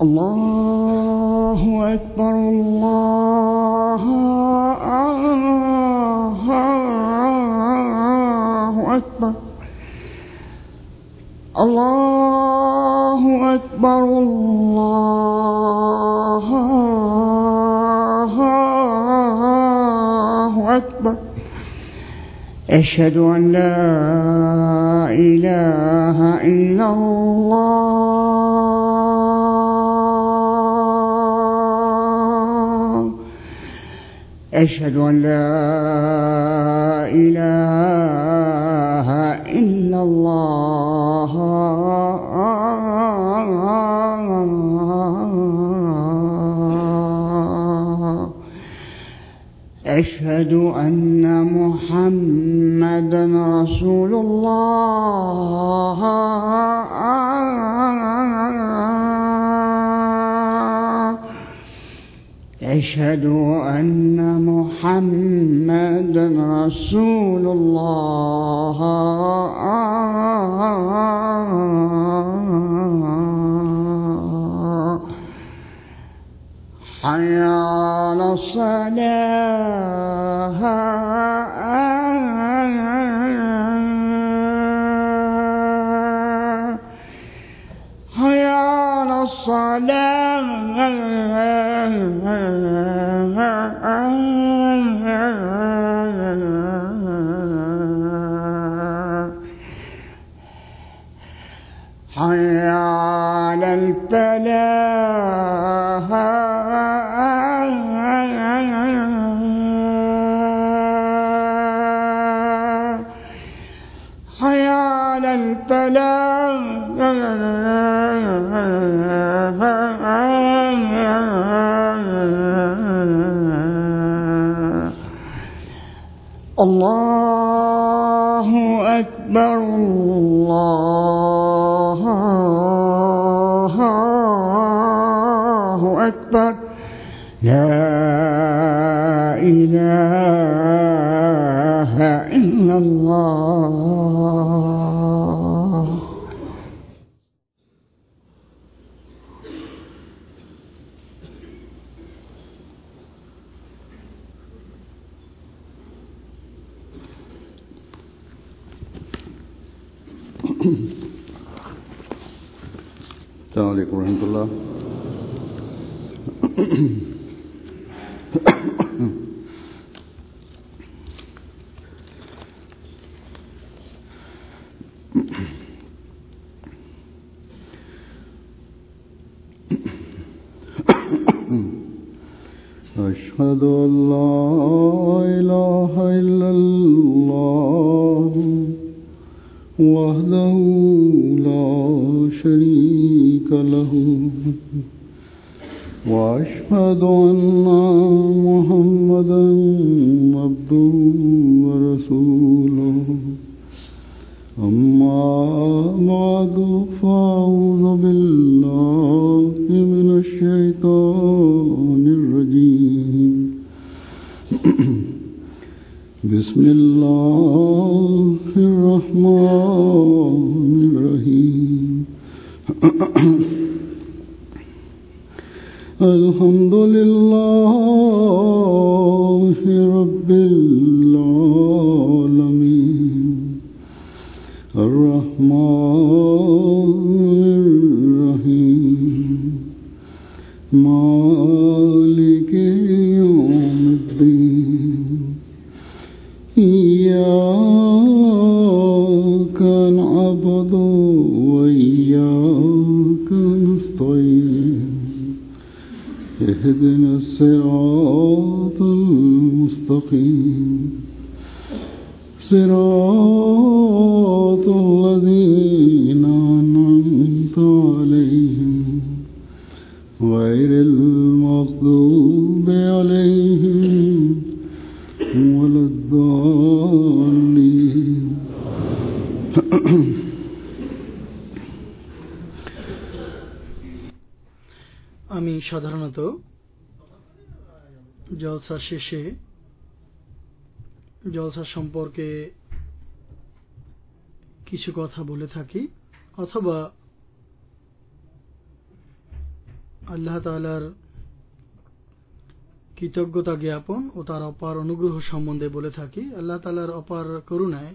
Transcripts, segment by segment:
الله أكبر الله أكبر الله أكبر الله أكبر أشهد أن لا إله إلا الله أشهد أن لا إله إلا الله أشهد أن محمدا رسول الله أشهد أن محمدا رسول الله حي على الصلاة حي على الصلاة حي على الفلاح حي على الفلاح الله أكبر الله أكبر لا إله إلا الله. السلام عليكم ورحمة الله. أشهد أن لا إله إلا الله وحده لا شريك له وأشهد أن محمدا عبده ورسوله أما بعد فأعوذ بالله من الشيطان الرجيم بسم الله الرحمن الرحيم الحمد لله رب العالمين الرحمن الرحيم مالك يوم الدين إياك نعبد وإياك نستعين اهدنا الصراط المستقيم صراط الذين أنعمت عليهم غير المغضوب عليهم ولا الضالين. আমি সাধারণত জলসা শেষে জলসা সম্পর্কে কিছু কথা বলে থাকি, অথবা আল্লাহ তাআলার কৃতজ্ঞতা জ্ঞাপন ও তার অপার অনুগ্রহ সম্বন্ধে বলে থাকি। আল্লাহ তাআলার অপার করুণায়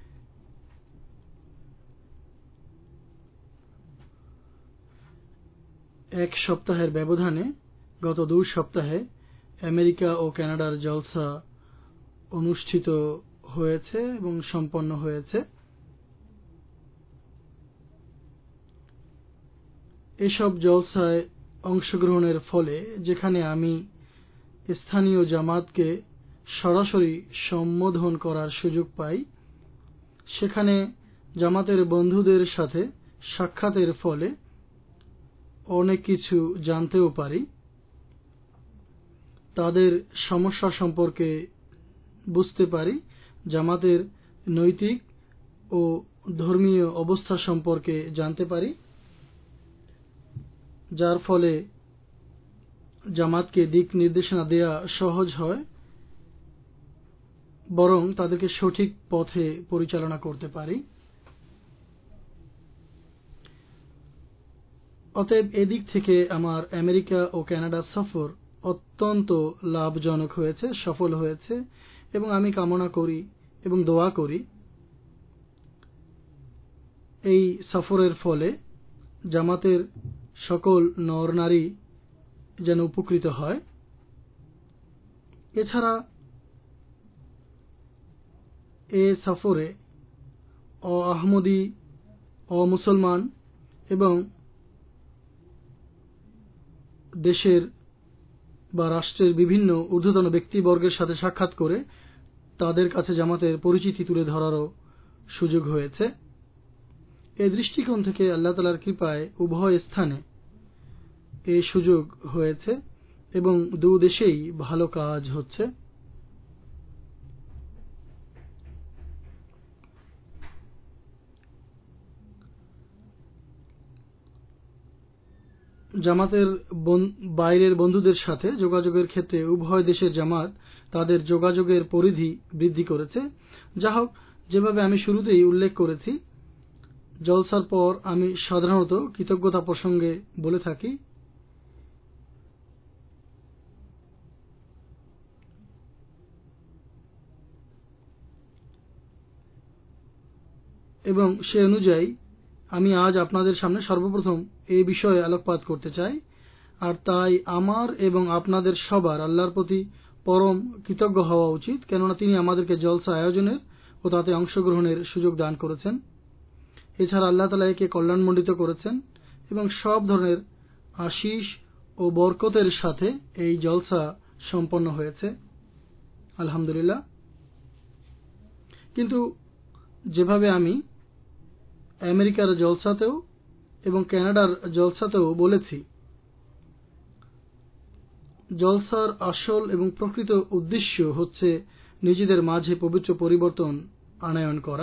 এক সপ্তাহের ব্যবধানে গত 2 সপ্তাহে আমেরিকা ও কানাডার জলসা অনুষ্ঠিত হয়েছে এবং সম্পন্ন হয়েছে। এসব জলসায় অংশগ্রহণের ফলে যেখানে আমি স্থানীয় জামাতকে সরাসরি সম্বোধন করার সুযোগ পাই, সেখানে জামাতের বন্ধুদের সাথে সাক্ষাতের ফলে অনেক কিছু জানতেও পারি, তাদের সমস্যা সম্পর্কে বুঝতে পারি, জামাতের নৈতিক ও ধর্মীয় অবস্থা সম্পর্কে জানতে পারি, যার ফলে জামাতকে দিক নির্দেশনা দেয়া সহজ হয়, বরং তাদেরকে সঠিক পথে পরিচালনা করতে পারি। অতএব এদিক থেকে আমার আমেরিকা ও কানাডা সফর অত্যন্ত লাভজনক হয়েছে, সফল হয়েছে এবং আমি কামনা করি এবং দোয়া করি এই সফরের ফলে জামাতের সকল নর নারী যেন উপকৃত হয়। এছাড়া এ সফরে অ-আহমদী, অ-মুসলমান এবং দেশের বা রাষ্ট্রের বিভিন্ন ঊর্ধ্বতন ব্যক্তিবর্গের সাথে সাক্ষাৎ করে তাদের কাছে জামাতের পরিচিতি তুলে ধরারও সুযোগ হয়েছে। এই দৃষ্টিকোণ থেকে আল্লাহ তাআলার কৃপায় উভয় স্থানে এই সুযোগ হয়েছে এবং দুই দেশেই ভালো কাজ হচ্ছে। জামাতের বাইরের বন্ধুদের সাথে যোগাযোগের ক্ষেত্রে উভয় দেশের জামাত তাদের যোগাযোগের পরিধি বৃদ্ধি করেছে। যা হোক, যেভাবে আমি শুরুতেই উল্লেখ করেছি, জলসার পর আমি সাধারণত কৃতজ্ঞতা প্রসঙ্গে বলে থাকি। এবং সে অনুযায়ী আমি আজ আপনাদের সামনে সর্বপ্রথম এই বিষয়ে আলোকপাত করতে চাই। আর তাই আমার এবং আপনাদের সবার আল্লাহর প্রতি পরম কৃতজ্ঞ হওয়া উচিত, কেননা তিনি আমাদেরকে জলসা আয়োজনের ও তাতে অংশগ্রহণের সুযোগ দান করেছেন। এছাড়া আল্লাহ তাআলা একে কল্যাণমণ্ডিত করেছেন এবং সব ধরনের আশীষ ও বরকতের সাথে এই জলসা সম্পন্ন হয়েছে, আলহামদুলিল্লাহ। কিন্তু যেভাবে আমি আমেরিকার জলসাতেও এবং কানাডার জলসাতেও বলেছি, জলসার আসল এবং প্রকৃত উদ্দেশ্য হচ্ছে নিজেদের মাঝে পবিত্র পরিবর্তন আনয়ন করা।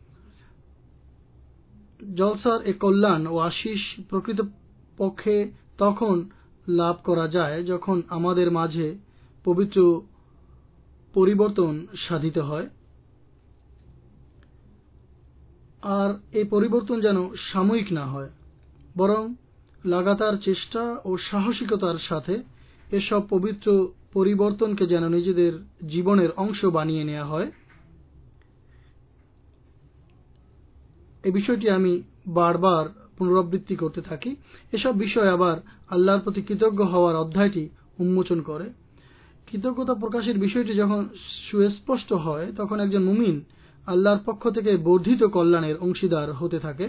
জলসার এ কল্যাণ ও আশীষ প্রকৃত পক্ষে তখন লাভ করা যায় যখন আমাদের মাঝে পবিত্র পরিবর্তন সাধিত হয়। আর এই পরিবর্তন যেন সাময়িক না হয়, বরং লাগাতার চেষ্টা ও সাহসিকতার সাথে এসব পবিত্র পরিবর্তনকে যেন নিজেদের জীবনের অংশ বানিয়ে নেওয়া হয়। এই বিষয়টি আমি বারবার পুনরাবৃত্তি করতে থাকি। এসব বিষয় আবার আল্লাহর প্রতি কৃতজ্ঞ হওয়ার অধ্যায়টি উন্মোচন করে। কৃতজ্ঞতা প্রকাশের বিষয়টি যখন সুস্পষ্ট হয়, তখন একজন মুমিন আল্লাহর পক্ষ থেকে বর্ধিত কল্যাণের অংশীদার হতে থাকে।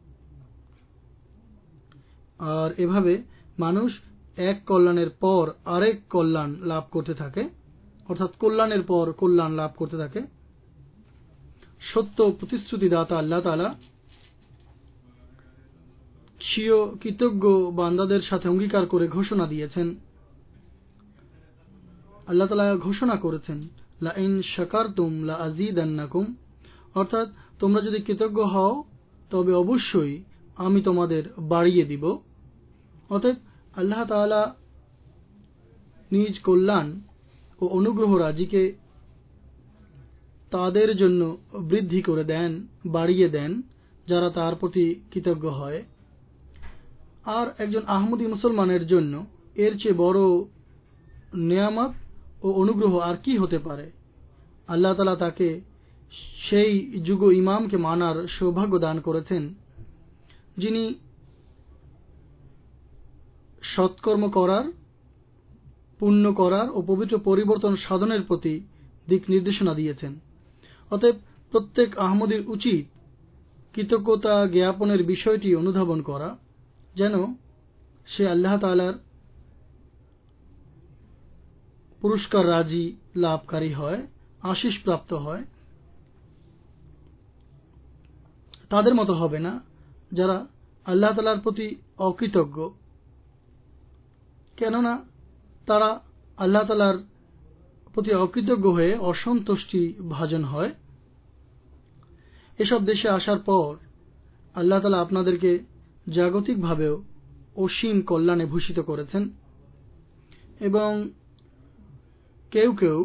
আর এভাবে মানুষ এক কল্যাণের পর আরেক কল্যাণ লাভ করতে থাকে, অর্থাৎ কল্যাণের পর কল্যাণ লাভ করতে থাকে। সত্য প্রতিশ্রুতি দাতা আল্লাহ তাআলা স্বীয় কৃতজ্ঞ বান্দাদের সাথে অঙ্গীকার করে ঘোষণা দিয়েছেন। আল্লাহ তাআলা ঘোষণা করেছেন, লা ইন শাকারতুম লা আযীদান্নাকুম, অর্থাৎ তোমরা যদি কৃতজ্ঞ হও তবে অবশ্যই আমি তোমাদের বাড়িয়ে দিব। অতএব আল্লাহ তাআলা নিজ কল্যাণ ও অনুগ্রহ রাজিকে তাদের জন্য বৃদ্ধি করে দেন, বাড়িয়ে দেন যারা তার প্রতি কৃতজ্ঞ হয়। আর একজন আহমদী মুসলমানের জন্য এর চেয়ে বড় নেয়ামত ও অনুগ্রহ আর কি হতে পারে। আল্লাহ তাআলা তাকে সেই যুগ ইমামকে মানার সৌভাগ্য দান করেছেন যিনি সৎকর্ম করার, পুণ্য করার ও পবিত্র পরিবর্তন সাধনের প্রতি দিক নির্দেশনা দিয়েছেন। অতএব প্রত্যেক আহমদীর উচিত কৃতজ্ঞতা জ্ঞাপনের বিষয়টি অনুধাবন করা, যেন সে আল্লাহ তাআলার পুরস্কার রাজি লাভকারী হয়, আশিস প্রাপ্ত হয়। তাদের মতো হবে না যারা আল্লাহ তাআলার প্রতি অকৃতজ্ঞ, কেননা তারা আল্লাহ তাআলার প্রতি অকৃতজ্ঞ হয়ে অসন্তুষ্টি ভাজন হয়। এসব দেশে আসার পর আল্লাহ তাআলা আপনাদেরকে জাগতিকভাবেও অসীম কল্যাণে ভূষিত করেছেন এবং কেউ কেউ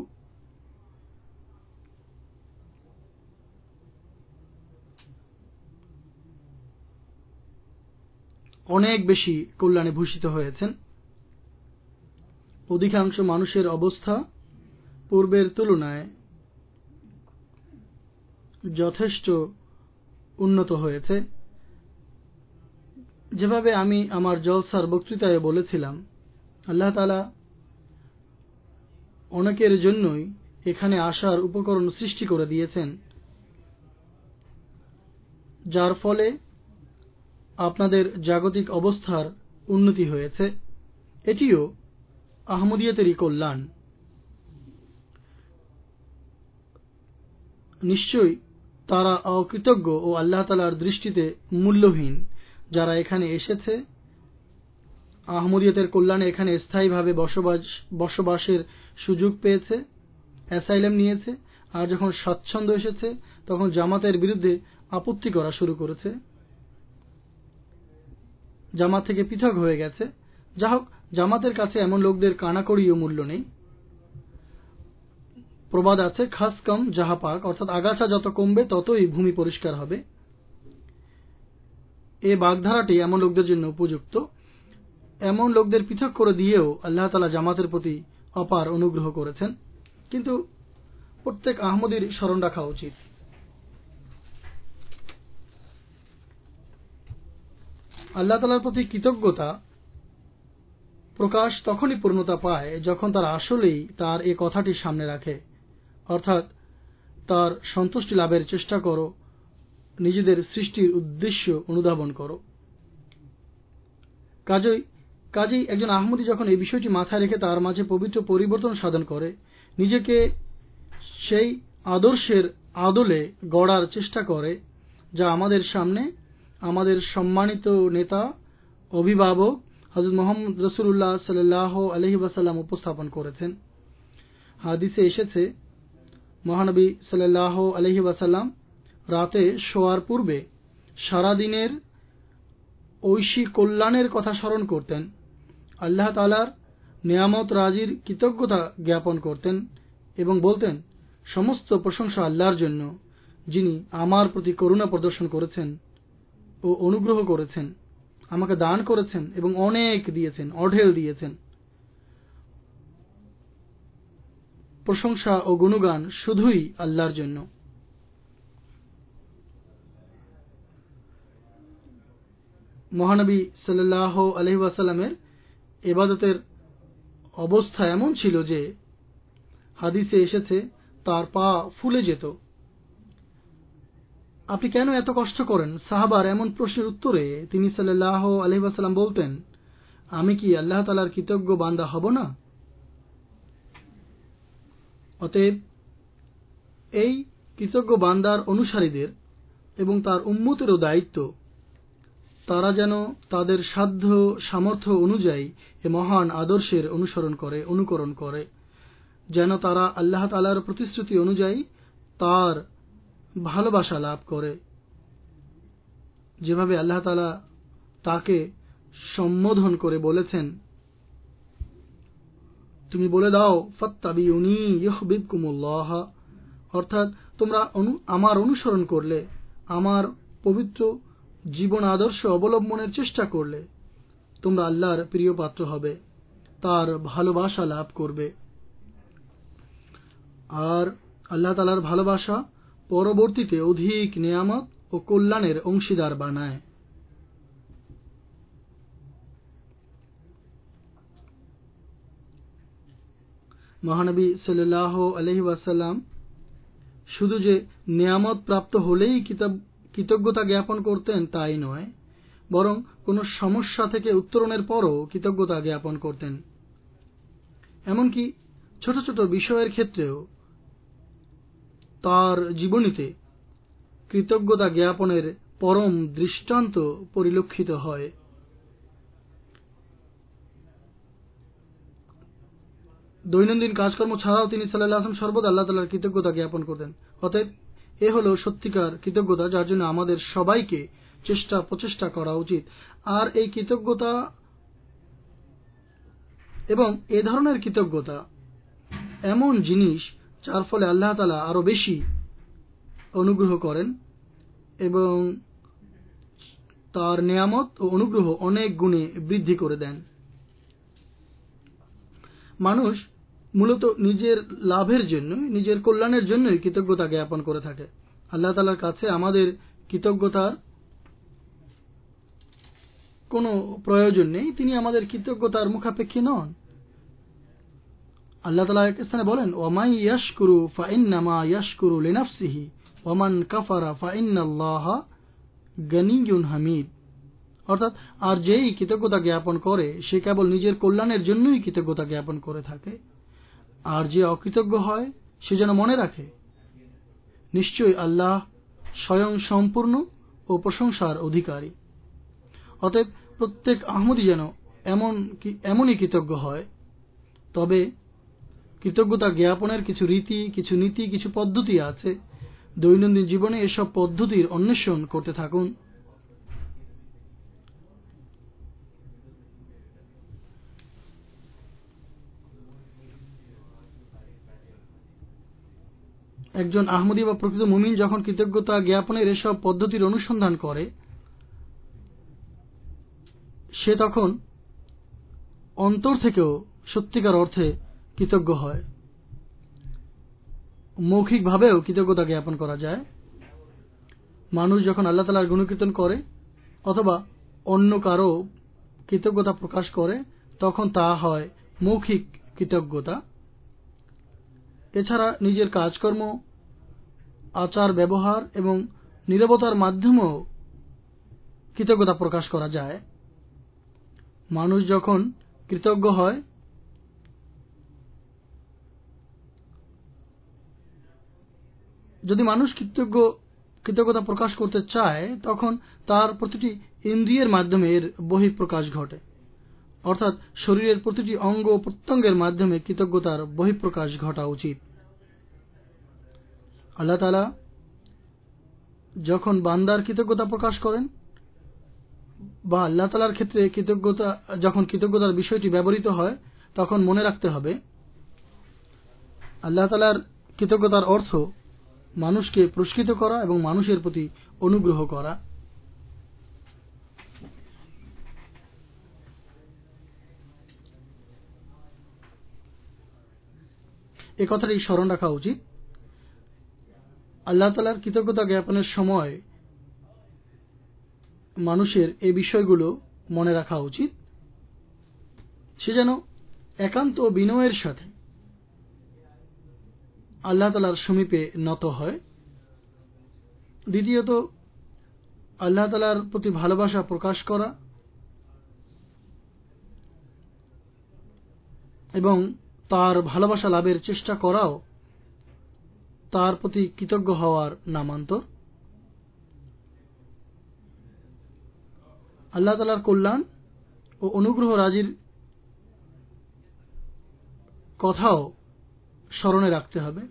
অনেক বেশি কল্যাণে ভূষিত হয়েছেন। অধিকাংশ মানুষের অবস্থা পূর্বের তুলনায় যথেষ্ট উন্নত হয়েছে। যেভাবে আমি আমার জলসার বক্তৃতায় বলেছিলাম, আল্লাহ তাআলা অনেকের জন্যই এখানে আসার উপকরণ সৃষ্টি করে দিয়েছেন, যার ফলে আপনাদের জাগতিক অবস্থার উন্নতি হয়েছে। এটিও আহমদিয়তেরই কল্যাণ। নিশ্চয়ই তারা অকৃতজ্ঞ ও আল্লাহ তাআলার দৃষ্টিতে মূল্যহীন যারা এখানে এসেছে, আহমদিয়তের কল্যাণে এখানে স্থায়ীভাবে বসবাসের সুযোগ পেয়েছে, অ্যাসাইলাম নিয়েছে, আর যখন স্বাচ্ছন্দ্য এসেছে তখন জামাতের বিরুদ্ধে আপত্তি করা শুরু করেছে, জামাত থেকে পৃথক হয়ে গেছে। যা হোক, জামাতের কাছে এমন লোকদের কানাকড়িও মূল্য নেই। প্রবাদ আছে, খাস কম যাহা পাক, অর্থাৎ আগাছা যত কমবে ততই ভূমি পরিষ্কার হবে। এই বাগধারাটি এমন লোকদের জন্য উপযুক্ত। এমন লোকদের পৃথক করে দিয়েও আল্লাহ তাআলা জামাতের প্রতি অপার অনুগ্রহ করেছেন। কিন্তু প্রত্যেক আহমদীর স্মরণ রাখা উচিত, আল্লাহ তাআলার প্রতি কৃতজ্ঞতা প্রকাশ তখনই পূর্ণতা পায় যখন তারা আসলেই তার এই কথাটি সামনে রাখে, অর্থাৎ তার সন্তুষ্টি লাভের চেষ্টা করো, নিজেদের সৃষ্টির উদ্দেশ্য অনুধাবন করো। কাজেই একজন আহমদী যখন এই বিষয়টি মাথায় রেখে তার মাঝে পবিত্র পরিবর্তন সাধন করে, নিজেকে সেই আদর্শের আদলে গড়ার চেষ্টা করে যা আমাদের সামনে আমাদের সম্মানিত নেতা অভিভাবক হযরত মুহাম্মদ রাসূলুল্লাহ সাল্লাল্লাহু আলাইহি ওয়াসাল্লাম উপস্থাপন করেছেন। হাদিসে এসেছে, মহানবী সাল্লাল্লাহু আলাইহি ওয়াসাল্লাম রাতে শোয়ার পূর্বে সারা দিনের ঐশী কল্যাণের কথা স্মরণ করতেন, আল্লাহ তাআলার নিয়ামত রাজির কৃতজ্ঞতা জ্ঞাপন করতেন এবং বলতেন, সমস্ত প্রশংসা আল্লাহর জন্য, যিনি আমার প্রতি করুণা প্রদর্শন করেছেন ও অনুগ্রহ করেছেন, আমাকে দান করেছেন এবং অনেক দিয়েছেন, অঢেল দিয়েছেন। প্রশংসা ও গুণগান শুধুই আল্লাহর জন্য। মহানবী সাল্লাল্লাহু আলাইহি ওয়াসাল্লামের ইবাদতের অবস্থা এমন ছিল যে হাদিসে এসেছে তার পা ফুলে যেত। আপনি কেন এত কষ্ট করেন? সাহাবার এমন প্রশ্নের উত্তরে তিনি সাল্লাল্লাহু আলাইহি ওয়াসাল্লাম বলতেন, আমি কি আল্লাহ তাআলার কৃতজ্ঞ বান্দা হব না? অতএব এই কৃতজ্ঞ বান্দার অনুসারীদের এবং তার উম্মতেরও দায়িত্ব তারা যেন তাদের সাধ্য সামর্থ্য অনুযায়ী এ মহান আদর্শের অনুকরণ করে, যেন তারা আল্লাহ তাআলার প্রতিশ্রুতি অনুযায়ী তার ভালোবাসা লাভ করে, যেভাবে আল্লাহ তাআলা তাকে সম্বোধন করে বলেছেন, তুমি বলে দাও ফাত্তাবিউনি ইউহিব্বুকুমুল্লাহ, অর্থাৎ তোমরা আমার অনুসরণ করলে, আমার পবিত্র জীবন আদর্শ অবলম্বনের চেষ্টা করলে, তোমরা আল্লাহর প্রিয় পাত্র হবে, তার ভালোবাসা লাভ করবে। আর আল্লাহ তাআলার ভালোবাসা পরবর্তীতে অধিক নিয়ামত ও কল্যাণের অংশীদার বানায়। মহানবী সাল্লাল্লাহু আলাইহি ওয়াসাল্লাম শুধু যে নিয়ামত প্রাপ্ত হলেই কৃতজ্ঞতা জ্ঞাপন করতেন তাই নয়, বরং কোন সমস্যা থেকে উত্তরণের পরও কৃতজ্ঞতা জ্ঞাপন করতেন। এমনকি ছোট ছোট বিষয়ের ক্ষেত্রেও তার জীবনীতে কৃতজ্ঞতা জ্ঞাপনের পরম দৃষ্টান্ত পরিলক্ষিত হয়। দৈনন্দিন কাজকর্ম ছাড়াও তিনি সাল্লাল্লাহু আলাইহি ওয়াসাল্লাম সর্বদা আল্লাহ তাআলার কৃতজ্ঞতা জ্ঞাপন করতেন। অতএব এ হলো সত্যিকার কৃতজ্ঞতা, যার জন্য আমাদের সবাইকে প্রচেষ্টা করা উচিত। আর এই কৃতজ্ঞতা এবং এ ধরনের কৃতজ্ঞতা এমন জিনিস যার ফলে আল্লাহ তাআলা আরো বেশি অনুগ্রহ করেন এবং তার নিয়ামত ও অনুগ্রহ অনেক গুণে বৃদ্ধি করে দেন। মানুষ মূলত নিজের লাভের জন্য, নিজের কল্যাণের জন্যই কৃতজ্ঞতা জ্ঞাপন করে থাকে। আল্লাহ তাআলার কাছে আমাদের কৃতজ্ঞতার কোনো প্রয়োজন নেই, তিনি আমাদের কৃতজ্ঞতার মুখাপেক্ষী নন। আল্লাহ তাআলা এক স্থানে বলেন, ওয়ামান ইয়াশকুরু ফাইন্নামা ইয়াশকুরু লিনাফসিহি ওয়ামান কাফারা ফাইন্নাল্লাহা গানিয়্যুন হামিদ। অর্থাৎ আর যেই কৃতজ্ঞতা জ্ঞাপন করে সে কেবল নিজের কল্যাণের জন্যই কৃতজ্ঞতা জ্ঞাপন করে থাকে। আর যে অকৃতজ্ঞ হয় সে যেন মনে রাখে নিশ্চয়ই আল্লাহ স্বয়ং সম্পূর্ণ ও প্রশংসার অধিকারী। অতএব প্রত্যেক আহমদী যেন এমনই কৃতজ্ঞ হয়। তবে কৃতজ্ঞতা জ্ঞাপনের কিছু রীতি, কিছু নীতি, কিছু পদ্ধতি আছে। দৈনন্দিন জীবনে এসব পদ্ধতির অন্বেষণ করতে থাকুন। একজন আহমদী বা প্রকৃত মুমিন যখন কৃতজ্ঞতা জ্ঞাপনের এসব পদ্ধতির অনুসন্ধান করে, সে তখন অন্তর থেকেও সত্যিকার অর্থে কৃতজ্ঞ হয়। মৌখিকভাবেও কৃতজ্ঞতা জ্ঞাপন করা যায়। মানুষ যখন আল্লাহ তাআলার গুণকীর্তন করে অথবা অন্য কারো কৃতজ্ঞতা প্রকাশ করে তখন তা হয় মৌখিক কৃতজ্ঞতা। এছাড়া নিজের কাজকর্ম, আচার ব্যবহার এবং নীরবতার মাধ্যমেও কৃতজ্ঞতা প্রকাশ করা যায়। মানুষ যখন কৃতজ্ঞ হয় যদি মানুষ কৃতজ্ঞতা প্রকাশ করতে চায় তখন তার প্রতিটি ইন্দ্রিয়ের মাধ্যমে এর বহিঃপ্রকাশ ঘটে। অর্থাৎ শরীরের প্রতিটি অঙ্গ প্রত্যঙ্গের মাধ্যমে কৃতজ্ঞতার বহিঃপ্রকাশ ঘটা উচিত। আল্লাহ তাআলা যখন বান্দার কৃতজ্ঞতা প্রকাশ করেন বা আল্লাহ তাআলার ক্ষেত্রে যখন কৃতজ্ঞতার বিষয়টি ব্যবহৃত হয় তখন মনে রাখতে হবে আল্লাহ তাআলার কৃতজ্ঞতার অর্থ মানুষকে পুরস্কৃত করা এবং মানুষের প্রতি অনুগ্রহ করা। এ কথাটি স্মরণ রাখা উচিত। আল্লাহ তাআলার কৃতজ্ঞতা জ্ঞাপনের সময় মানুষের এই বিষয়গুলো মনে রাখা উচিত। সে যেন একান্ত বিনয়ের সাথে আল্লাহ তাআলার সমীপে নত হয়। দ্বিতীয়ত, আল্লাহ তাআলার প্রতি ভালোবাসা প্রকাশ করা এবং তার ভালোবাসা লাভের চেষ্টা করাও তার প্রতি কৃতজ্ঞ হওয়ার নামান্তর। আল্লাহ তাআলার কল্যাণ ও অনুগ্রহ রাজির কথাও স্মরণে রাখতে হবে।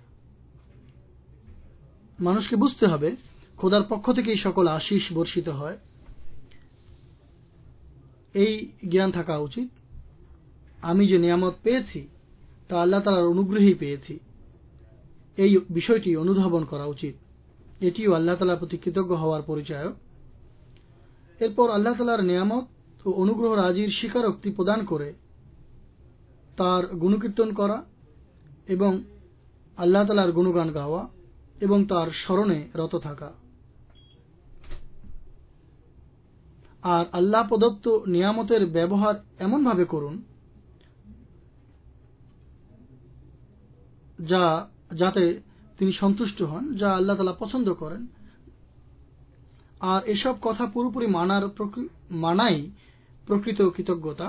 মানুষকে বুঝতে হবে খোদার পক্ষ থেকেই সকল আশীষ বর্ষিত হয়। এই জ্ঞান থাকা উচিত আমি যে নিয়ামত পেয়েছি তা আল্লাহ তাআলার অনুগ্রহেই পেয়েছি। এই বিষয়টি অনুধাবন করা উচিত। এটিও আল্লাহ তাআলার প্রতি কৃতজ্ঞ হওয়ার পরিচয়। এরপর আল্লাহ তাআলার নিয়ামত তো অনুগ্রহ রাজির স্বীকারোক্তি প্রদান করে তার গুণকীর্তন করা এবং আল্লাহ তাআলার গুণগান গাওয়া এবং তার স্মরণে রত থাকা। আর আল্লাহ প্রদত্ত নিয়ামতের ব্যবহার এমনভাবে করুন যাতে তিনি সন্তুষ্ট হন, যা আল্লাহ তাআলা পছন্দ করেন। আর এসব কথা পুরোপুরি মানাই প্রকৃত কৃতজ্ঞতা।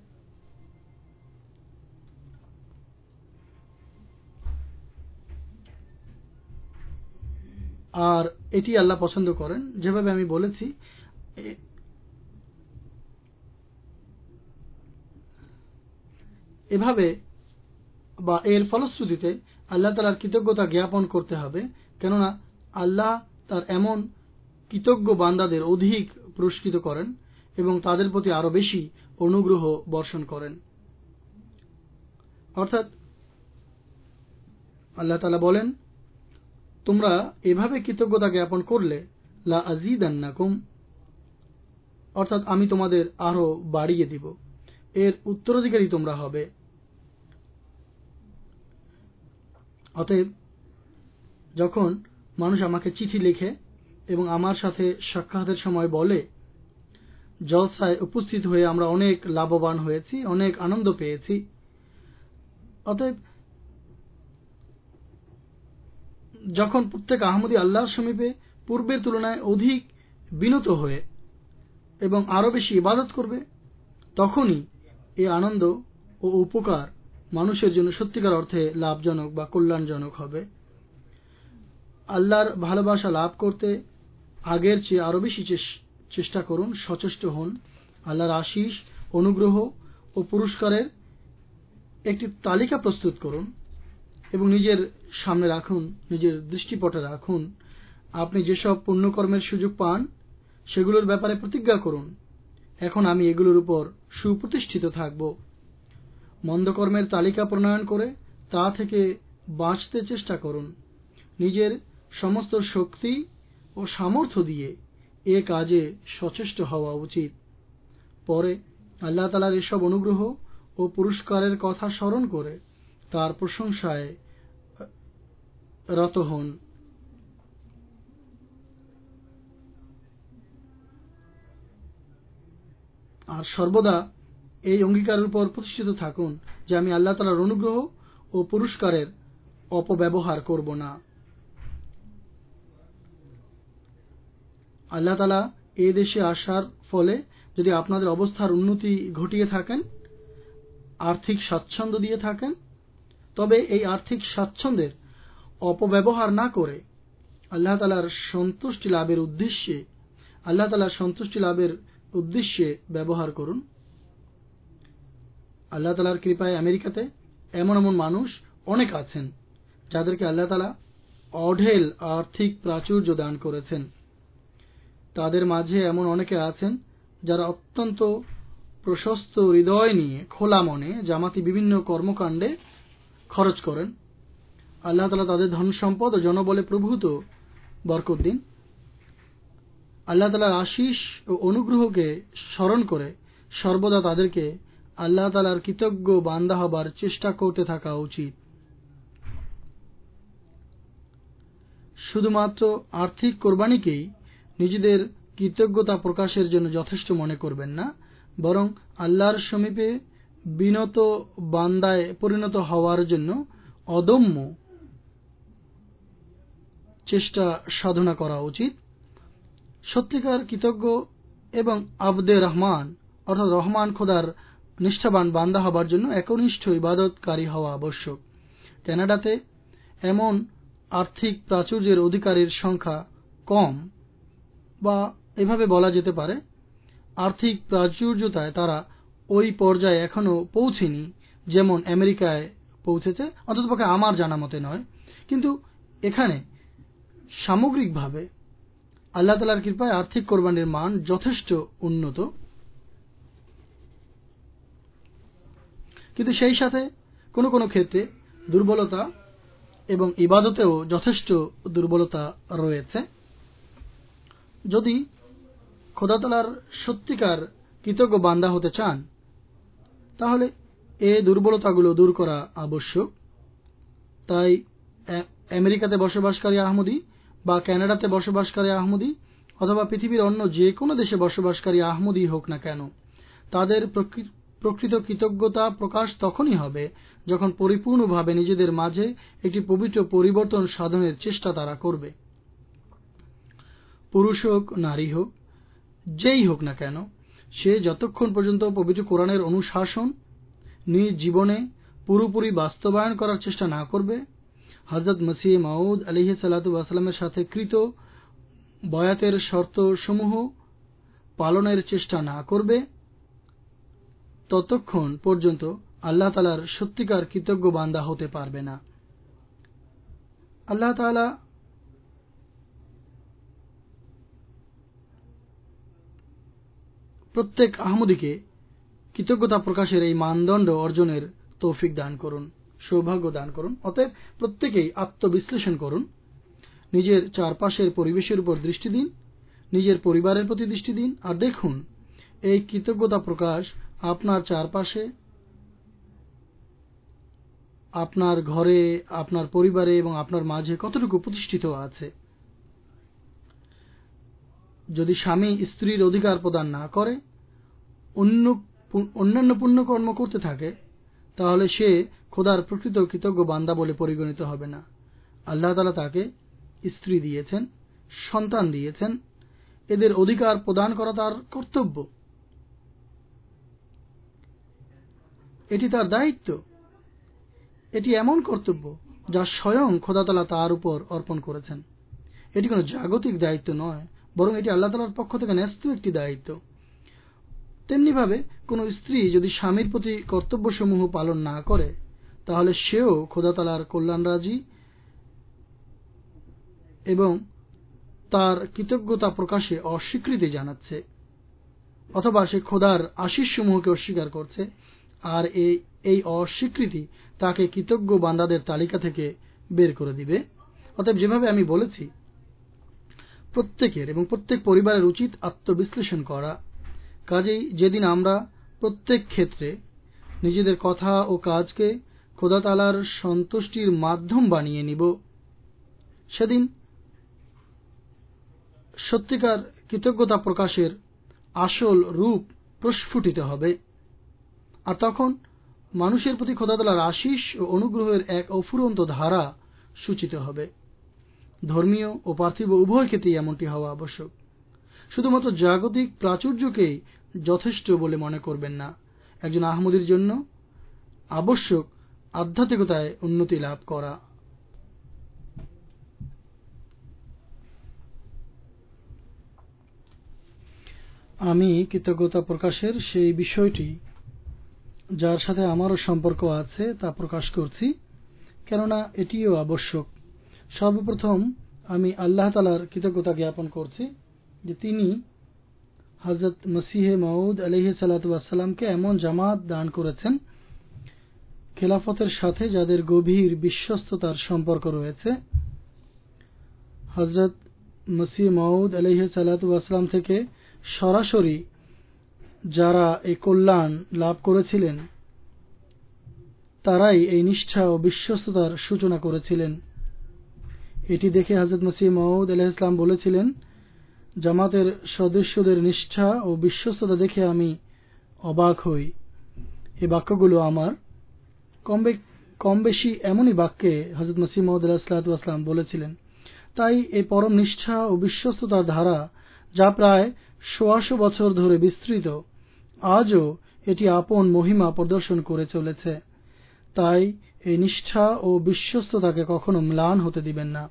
আর এটি আল্লাহ পছন্দ করেন। যেভাবে আমি বলেছি, এভাবে বা এর ফলশ্রুতিতে আল্লাহ তাআলার কৃতজ্ঞতা জ্ঞাপন করতে হবে, কেননা আল্লাহ তার এমন কৃতজ্ঞ বান্দাদের অধিক পুরস্কৃত করেন এবং তাদের প্রতি আরো বেশি অনুগ্রহ বর্ষণ করেন। অর্থাৎ আল্লাহ তাআলা বলেন, তোমরা এভাবে কৃতজ্ঞতা জ্ঞাপন করলে লা আযীদান্নাকুম, অর্থাৎ আমি তোমাদের আরো বাড়িয়ে দিব, এর উত্তরাধিকারী তোমরা হবে। অতএব যখন মানুষ আমাকে চিঠি লিখে এবং আমার সাথে সাক্ষাতের সময় বলে, জলসায় উপস্থিত হয়ে আমরা অনেক লাভবান হয়েছি, অনেক আনন্দ পেয়েছি, অতএব যখন প্রত্যেক আহমদী আল্লাহর সমীপে পূর্বের তুলনায় অধিক বিনত হয়ে এবং আরো বেশি ইবাদত করবে, তখনই এই আনন্দ ও উপকার মানুষের জন্য সত্যিকার অর্থে লাভজনক বা কল্যাণজনক হবে। আল্লাহর ভালোবাসা লাভ করতে আগের চেয়ে আরো বেশি চেষ্টা করুন, সচেষ্ট হন। আল্লাহর আশীষ, অনুগ্রহ ও পুরস্কারের একটি তালিকা প্রস্তুত করুন এবং নিজের সামনে রাখুন, নিজের দৃষ্টিপটে রাখুন। আপনি যেসব পুণ্যকর্মের সুযোগ পান সেগুলোর ব্যাপারে প্রতিজ্ঞা করুন, এখন আমি এগুলোর উপর সুপ্রতিষ্ঠিত থাকব। মন্দকর্মের তালিকা প্রণয়ন করে তা থেকে বাঁচতে চেষ্টা করুন। নিজের সমস্ত শক্তি ও সামর্থ্য দিয়ে এ কাজে সচেষ্ট হওয়া উচিত। পরে আল্লাহ তাআলার এসব অনুগ্রহ ও পুরস্কারের কথা স্মরণ করে তার প্রশংসায় রত হন। আর সর্বদা এই অঙ্গীকারের উপর প্রতিষ্ঠিত থাকুন যে আমি আল্লাহ তাআলার অনুগ্রহ ও পুরস্কারের অপব্যবহার করব না। আল্লাহ তাআলা এই দেশে আসার ফলে যদি আপনাদের অবস্থার উন্নতি ঘটিয়ে থাকেন, আর্থিক স্বাচ্ছন্দ্য দিয়ে থাকেন, তবে এই আর্থিক স্বাচ্ছন্দ্যের অপব্যবহার না করে আল্লাহ তাআলার সন্তুষ্টি লাভের উদ্দেশ্যে ব্যবহার করুন। আল্লাহ তাআলার কৃপায় আমেরিকাতে এমন এমন মানুষ অনেক আছেন যাদেরকে আল্লাহ তাআলা অঢেল আর্থিক প্রাচুর্য দান করেছেন। তাদের মাঝে এমন অনেকে আছেন যারা অত্যন্ত প্রশস্ত হৃদয় নিয়ে খোলা মনে জামাতি বিভিন্ন কর্মকাণ্ডে খরচ করেন। আল্লাহ তাআলা তাদের ধন সম্পদ ও জনবলে প্রভূত বরকত দিন। আল্লাহ তাআলার আশীষ ও অনুগ্রহকে স্মরণ করে সর্বদা তাদেরকে আল্লাহ তাআলার কৃতজ্ঞ বান্দা হবার চেষ্টা করতে থাকা উচিত। শুধুমাত্র আর্থিক কোরবানিকেই নিজেদের কৃতজ্ঞতা প্রকাশের জন্য যথেষ্ট মনে করবেন না, বরং আল্লাহর সমীপে বিনত বান্দায় পরিণত হওয়ার জন্য অদম্য চেষ্টা সাধনা করা উচিত। সত্যিকার কৃতজ্ঞ এবং আবদে রহমান অর্থাৎ রহমান খোদার নিষ্ঠাবান বান্দা হবার জন্য একনিষ্ঠ ইবাদতকারী হওয়া আবশ্যক। কানাডাতে এমন আর্থিক প্রাচুর্যের অধিকারীর সংখ্যা কম, বা এভাবে বলা যেতে পারে আর্থিক প্রাচুর্যতায় তারা ওই পর্যায়ে এখনো পৌঁছেনি যেমন আমেরিকায় পৌঁছেছে, অন্ততপক্ষে আমার জানা মতে নয়। কিন্তু এখানে সামগ্রিকভাবে আল্লাহ তাআলার কৃপায় আর্থিক কোরবানির মান যথেষ্ট উন্নত, কিন্তু সেই সাথে কোনো কোনো ক্ষেত্রে দুর্বলতা এবং ইবাদতেও যথেষ্ট দুর্বলতা রয়েছে। যদি খোদা তাআলার সত্যিকার কৃতজ্ঞ বান্দা হতে চান, তাহলে এই দুর্বলতাগুলো দূর করা আবশ্যক। তাই আমেরিকাতে বসবাসকারী আহমদী বা কানাডাতে বসবাসকারী আহমদী অথবা পৃথিবীর অন্য যে কোনো দেশে বসবাসকারী আহমদী হোক না কেন, তাদের প্রকৃত কৃতজ্ঞতা প্রকাশ তখনই হবে যখন পরিপূর্ণভাবে নিজেদের মাঝে একটি পবিত্র পরিবর্তন সাধনের চেষ্টা তারা করবে। পুরুষ হোক, নারী হোক, যেই হোক না কেন, সে যতক্ষণ পর্যন্ত পবিত্র কোরআনের অনুশাসন নিজ জীবনে পুরোপুরি বাস্তবায়ন করার চেষ্টা না করবে, হযরত মসিহ মাউদ আলাইহিস সালাতু ওয়াস সালামের সাথে কৃত বয়াতের শর্ত সমূহ পালনের চেষ্টা না করবে, ততক্ষণ পর্যন্ত আল্লাহ তাআলার সত্যিকার কৃতজ্ঞ বান্দা হতে পারবে না। আল্লাহ তাআলা প্রত্যেক আহমদীকে কৃতজ্ঞতা প্রকাশের এই মানদণ্ড অর্জনের তৌফিক দান করুন, সৌভাগ্য দান করুন। অতএব প্রত্যেকেই আত্মবিশ্লেষণ করুন, নিজের চারপাশের পরিবেশের উপর দৃষ্টি দিন, নিজের পরিবারের প্রতি দৃষ্টি দিন, আর দেখুন এই কৃতজ্ঞতা প্রকাশ আপনার চারপাশে, আপনার ঘরে, আপনার পরিবারে এবং আপনার মাঝে কতটুকু প্রতিষ্ঠিত আছে। যদি স্বামী স্ত্রীর অধিকার প্রদান না করে, অন্যান্য পুণ্যকর্ম করতে থাকে, তাহলে সে খোদার প্রকৃত কৃতজ্ঞ বান্দা বলে পরিগণিত হবে না। আল্লাহ তাআলা তাকে স্ত্রী দিয়েছেন, সন্তান দিয়েছেন, এদের অধিকার প্রদান করা তার কর্তব্য, এটি তার দায়িত্ব। এটি এমন কর্তব্য যা স্বয়ং খোদা তাআলা তার উপর অর্পণ করেছেন। এটি কোনো জাগতিক দায়িত্ব নয়, বরং এটি আল্লাহ তাআলার পক্ষ থেকে ন্যস্ত একটি দায়িত্ব। তেমনিভাবে কোন স্ত্রী যদি স্বামীর প্রতি কর্তব্যসমূহ পালন না করে, তাহলে সেও খোদা তাআলার কল্যাণরাজি এবং তার কৃতজ্ঞতা প্রকাশে অস্বীকৃতি জানাচ্ছে, অথবা সে খোদার আশীষসমূহকে অস্বীকার করছে, আর এই অস্বীকৃতি তাকে কৃতজ্ঞ বান্দাদের তালিকা থেকে বের করে দিবে। অতএব যেভাবে আমি বলেছি, প্রত্যেকের এবং প্রত্যেক পরিবারের উচিত আত্মবিশ্লেষণ করা। কাজেই যেদিন আমরা প্রত্যেক ক্ষেত্রে নিজেদের কথা ও কাজকে খোদা তাআলার সন্তুষ্টির মাধ্যম বানিয়ে নিব, সেদিন সত্যিকার কৃতজ্ঞতা প্রকাশের আসল রূপ প্রস্ফুটিত হবে। আর তখন মানুষের প্রতি খোদা তাআলার আশীষ ও অনুগ্রহের এক অফুরন্ত ধারা সূচিত হবে। ধর্মীয় ও পার্থিব উভয় ক্ষেত্রেই এমনটি হওয়া আবশ্যক। শুধুমাত্র জাগতিক প্রাচুর্যকেই যথেষ্ট বলে মনে করবেন না। একজন আহমদীর জন্য আবশ্যক আধ্যাত্মিকতায় উন্নতি লাভ করা। আমি কৃতজ্ঞতা প্রকাশের সেই বিষয়টি যার সাথে আমারও সম্পর্ক আছে তা প্রকাশ করছি, কেননা এটিও আবশ্যক। সর্বপ্রথম আমি আল্লাহ তাআলার কৃতজ্ঞতা জ্ঞাপন করছি যে তিনি হযরত মসিহ মাউদ আলাইহিস সালাতু ওয়াস সালামকে এমন জামাত দান করেছেন খেলাফতের সাথে যাদের গভীর বিশ্বস্ততার সম্পর্ক রয়েছে। হযরত মসিহ মাউদ আলাইহিস সালাতু ওয়াস সালাম থেকে সরাসরি যারা এই কল্যাণ লাভ করেছিলেন, তারাই এই নিষ্ঠা ও বিশ্বস্ততার সূচনা করেছিলেন। এটি দেখে হযরত মসিহ মাউদ আলাইহিস সালাম বলেছিলেন, জামাতের সদস্যদের নিষ্ঠা ও বিশ্বস্ততা দেখে আমি অবাক হই। এই বাক্যগুলো আমার কম বেশি এমনই বাক্যে হযরত মসিহ মাউদ আলাইহিস সালাম বলেছিলেন। তাই এই পরম নিষ্ঠা ও বিশ্বস্ততার ধারা, যা প্রায় ১৬০০ বছর ধরে বিস্তৃত, আজও এটি আপন মহিমা প্রদর্শন করে চলেছে। তাই এই নিষ্ঠা ও বিশ্বস্ততাকে কখনো ম্লান হতে দিবেন না।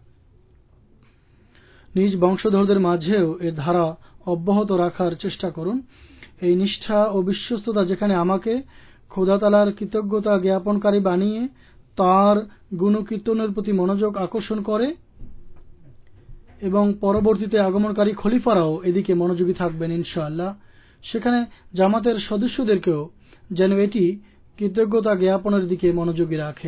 নিজ বংশধরদের মাঝেও এর ধারা অব্যাহত রাখার চেষ্টা করুন। এই নিষ্ঠা ও বিশ্বস্ততা যেখানে আমাকে খোদা তাআলার কৃতজ্ঞতা জ্ঞাপনকারী বানিয়ে তার গুণকীর্তনের প্রতি মনোযোগ আকর্ষণ করে, এবং পরবর্তীতে আগমনকারী খলিফারাও এদিকে মনোযোগী থাকবেন ইনশাআল্লাহ, সেখানে জামাতের সদস্যদেরকেও যেন এটি কৃতজ্ঞতা জ্ঞাপনের দিকে মনোযোগী রাখে,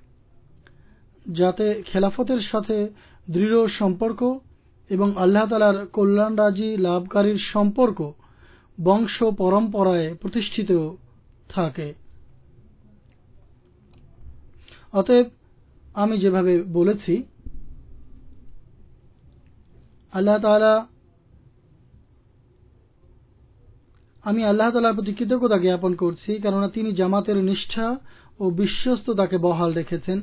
যাতে খেলাফতের সাথে দৃঢ় সম্পর্ক এবং আল্লাহ তাআলার কল্যাণরাজি লাভকারীর সম্পর্ক বংশ পরম্পরায় প্রতিষ্ঠিত থাকে। অতএব আমি যেভাবে বলেছি, আমি আল্লাহ তাআলার প্রতি কৃতজ্ঞতা জ্ঞাপন করছি, কেননা তিনি জামাতের নিষ্ঠা ও বিশ্বস্ততাকে বহাল রেখেছেন।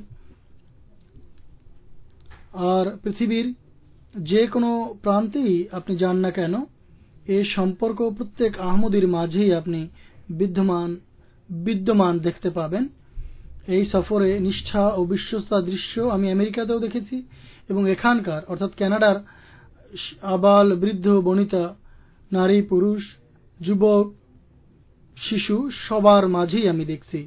আর পৃথিবীর যে কোনো প্রান্তেই আপনি যান না কেন, এই সম্পর্ক প্রত্যেক আহমদীর মাঝেই আপনি বিদ্যমান দেখতে পাবেন। এই সফরে নিষ্ঠা ও বিশ্বস্ততার দৃশ্য আমি আমেরিকাতেও দেখেছি এবং এখানকার অর্থাৎ কানাডার আবাল বৃদ্ধ বনিতা, নারী পুরুষ, যুবক শিশু সবার মাঝেই আমি দেখছি।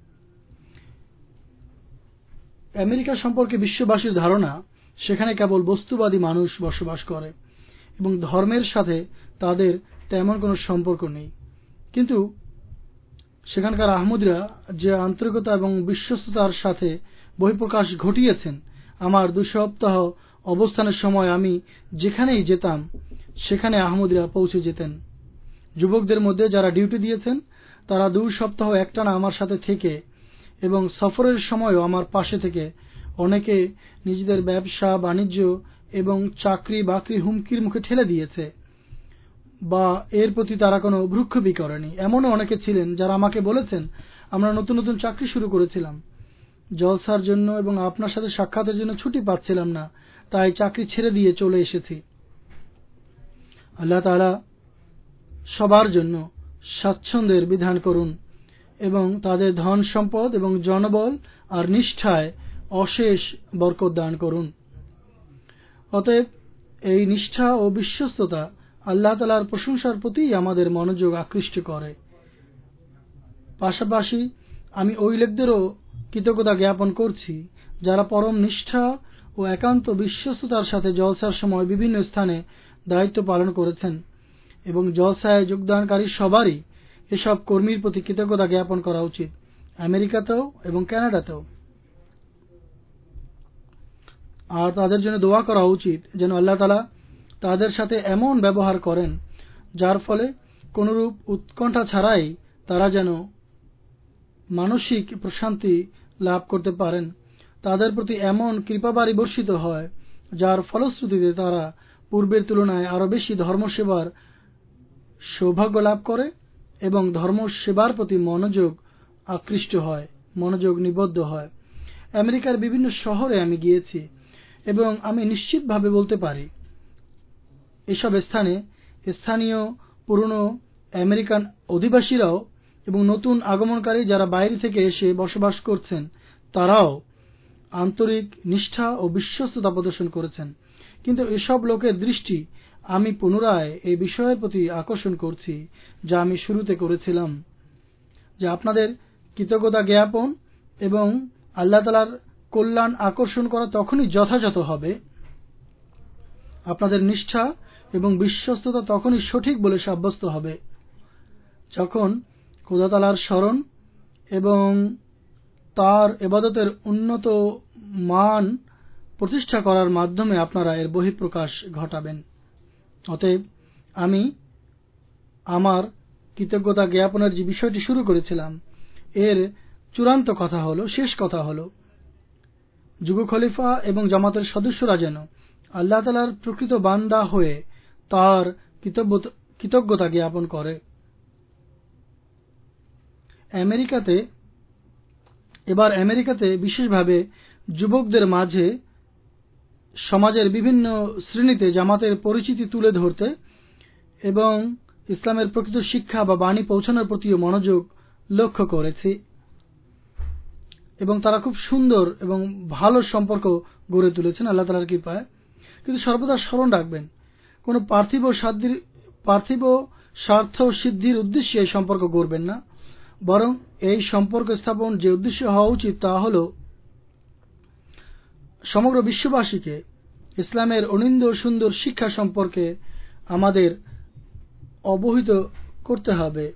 আমেরিকা সম্পর্কে বিশ্ববাসীর ধারণা সেখানে কেবল বস্তুবাদী মানুষ বসবাস করে এবং ধর্মের সাথে তাদের তেমন কোনো সম্পর্ক নেই। কিন্তু সেখানকার আহমদীরা যে আন্তরিকতা এবং বিশ্বস্ততার সাথে বহিঃপ্রকাশ ঘটিয়েছেন, আমার 2 সপ্তাহ অবস্থানের সময় আমি যেখানেই যেতাম সেখানে আহমদীরা পৌঁছে যেতেন। যুবকদের মধ্যে যারা ডিউটি দিয়েছেন তারা 2 সপ্তাহ একটানা আমার সাথে থেকে এবং সফরের সময়ও আমার পাশে থেকে অনেকে নিজেদের ব্যবসা বাণিজ্য এবং চাকরি বাকরি হুমকির মুখে ঠেলে দিয়েছে বা এর প্রতি তারা কোনো ভ্রুক্ষেপই করেনি। এমনও অনেকে ছিলেন যারা আমাকে বলেছেন, আমরা নতুন নতুন চাকরি শুরু করেছিলাম, জলসার জন্য এবং আপনার সাথে সাক্ষাতের জন্য ছুটি পাচ্ছিলাম না, তাই চাকরি ছেড়ে দিয়ে চলে এসেছি। আল্লাহ তাআলা সবার জন্য স্বাচ্ছন্দ্যের বিধান করুন এবং তাদের ধন সম্পদ এবং জনবল আর নিষ্ঠায় অশেষ বরকত দান করুন। অতএব এই নিষ্ঠা ও বিশ্বস্ততা আল্লাহ তাআলার প্রশংসার প্রতি আমাদের মনোযোগ আকৃষ্ট করে। পাশাপাশি আমি ওই লোকদেরও কৃতজ্ঞতা জ্ঞাপন করছি যারা পরম নিষ্ঠা ও একান্ত বিশ্বস্ততার সাথে জলসার সময় বিভিন্ন স্থানে দায়িত্ব পালন করেছেন এবং জলসায় যোগদানকারী সবারই এসব কর্মীর প্রতি কৃতজ্ঞতা জ্ঞাপন করা উচিত, আমেরিকাতেও এবং কানাডাতেও। আর তাদের জন্য দোয়া করা উচিত যেন আল্লাহ তাআলা তাদের সাথে এমন ব্যবহার করেন যার ফলে কোনরূপ উৎকণ্ঠা ছাড়াই তারা যেন মানসিক প্রশান্তি লাভ করতে পারেন। তাদের প্রতি এমন কৃপাবারি বর্ষিত হয় যার ফলশ্রুতিতে তারা পূর্বের তুলনায় আরো বেশি ধর্মসেবার সৌভাগ্য লাভ করে এবং ধর্মসেবার প্রতি মনোযোগ নিবদ্ধ হয়। আমেরিকার বিভিন্ন শহরে আমি গিয়েছি এবং আমি নিশ্চিতভাবে বলতে পারি এসব স্থানে স্থানীয় পুরনো আমেরিকান অধিবাসীরাও এবং নতুন আগমনকারী যারা বাইরে থেকে এসে বসবাস করছেন তারাও আন্তরিক নিষ্ঠা ও বিশ্বস্ততা প্রদর্শন করেছেন। কিন্তু এসব লোকের দৃষ্টি আমি পুনরায় এই বিষয়ের প্রতি আকর্ষণ করছি যা আমি শুরুতে করেছিলাম, যে আপনাদের কৃতজ্ঞতা জ্ঞাপন এবং আল্লাহ তাআলার কল্যাণ আকর্ষণ করা তখনই যথাযথ হবে, আপনাদের নিষ্ঠা এবং বিশ্বস্ততা তখনই সঠিক বলে সাব্যস্ত হবে যখন খোদা তাআলার স্মরণ এবং তার ইবাদতের উন্নত মান প্রতিষ্ঠা করার মাধ্যমে আপনারা এর বহিঃপ্রকাশ ঘটাবেন। অতএব আমি আমার কৃতজ্ঞতা জ্ঞাপনের যে বিষয়টি শুরু করেছিলাম এর চূড়ান্ত কথা হলো, শেষ কথা হলো, যুগ খলিফা এবং জামাতের সদস্যরা যেন আল্লাহ তাআলার প্রকৃত বান্দা হয়ে তার কৃতজ্ঞতা জ্ঞাপন করে। আমেরিকাতে বিশেষভাবে যুবকদের মাঝে সমাজের বিভিন্ন শ্রেণীতে জামাতের পরিচিতি তুলে ধরতে এবং ইসলামের প্রকৃত শিক্ষা বা বাণী পৌঁছানোর প্রতিও মনোযোগ লক্ষ্য করেছি এবং তারা খুব সুন্দর এবং ভালো সম্পর্ক গড়ে তুলেছেন আল্লাহ তাআলার কৃপায়। কিন্তু সর্বদা স্মরণ রাখবেন, কোন পার্থিব স্বার্থ সিদ্ধির উদ্দেশ্যে এই সম্পর্ক গড়বেন না, বরং এই সম্পর্ক স্থাপন যে উদ্দেশ্য হওয়া উচিত তা হল সমগ্র বিশ্ববাসীকে ইসলামের অনিন্দ সুন্দর শিক্ষা সম্পর্কে আমাদের অবহিত করতে হবে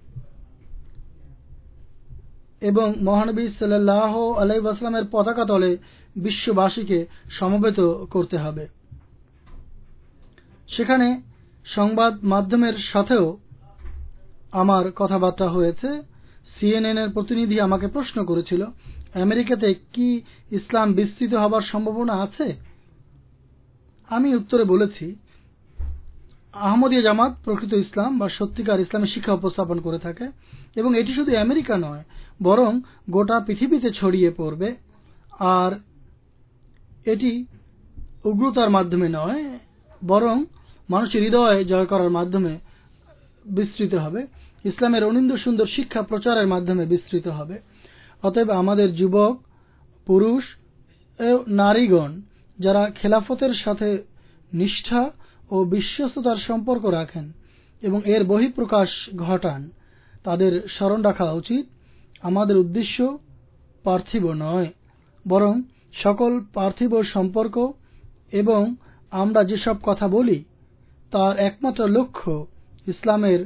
এবং মহানবী সাল্লাল্লাহু আলাইহি ওয়াসাল্লামের পতাকা তলে বিশ্ববাসীকে সমবেত করতে হবে। সেখানে সংবাদ মাধ্যমের সাথেও আমার কথাবার্তা হয়েছে। CNN এর প্রতিনিধি আমাকে প্রশ্ন করেছিল, আমেরিকাতে কি ইসলাম বিস্তৃত হবার সম্ভাবনা আছে? আমি উত্তরে বলেছি, আহমদিয়া জামাত প্রকৃত ইসলাম বা সত্যিকার ইসলামের শিক্ষা উপস্থাপন করে থাকে এবং এটি শুধু আমেরিকা নয়, বরং গোটা পৃথিবীতে ছড়িয়ে পড়বে। আর এটি উগ্রতার মাধ্যমে নয়, বরং মানুষের হৃদয় জয় করার মাধ্যমে বিস্তৃত হবে। ইসলামের অনিন্দ্য সুন্দর শিক্ষা প্রচারের মাধ্যমে বিস্তৃত হবে। অতএব আমাদের যুবক, পুরুষ ও নারীগণ যারা খেলাফতের সাথে নিষ্ঠা ও বিশ্বস্ততার সম্পর্ক রাখেন এবং এর বহিঃপ্রকাশ ঘটান, তাদের স্মরণ রাখা উচিত, আমাদের উদ্দেশ্য পার্থিব নয়, বরং সকল পার্থিব সম্পর্ক এবং আমরা যেসব কথা বলি তার একমাত্র লক্ষ্য ইসলামের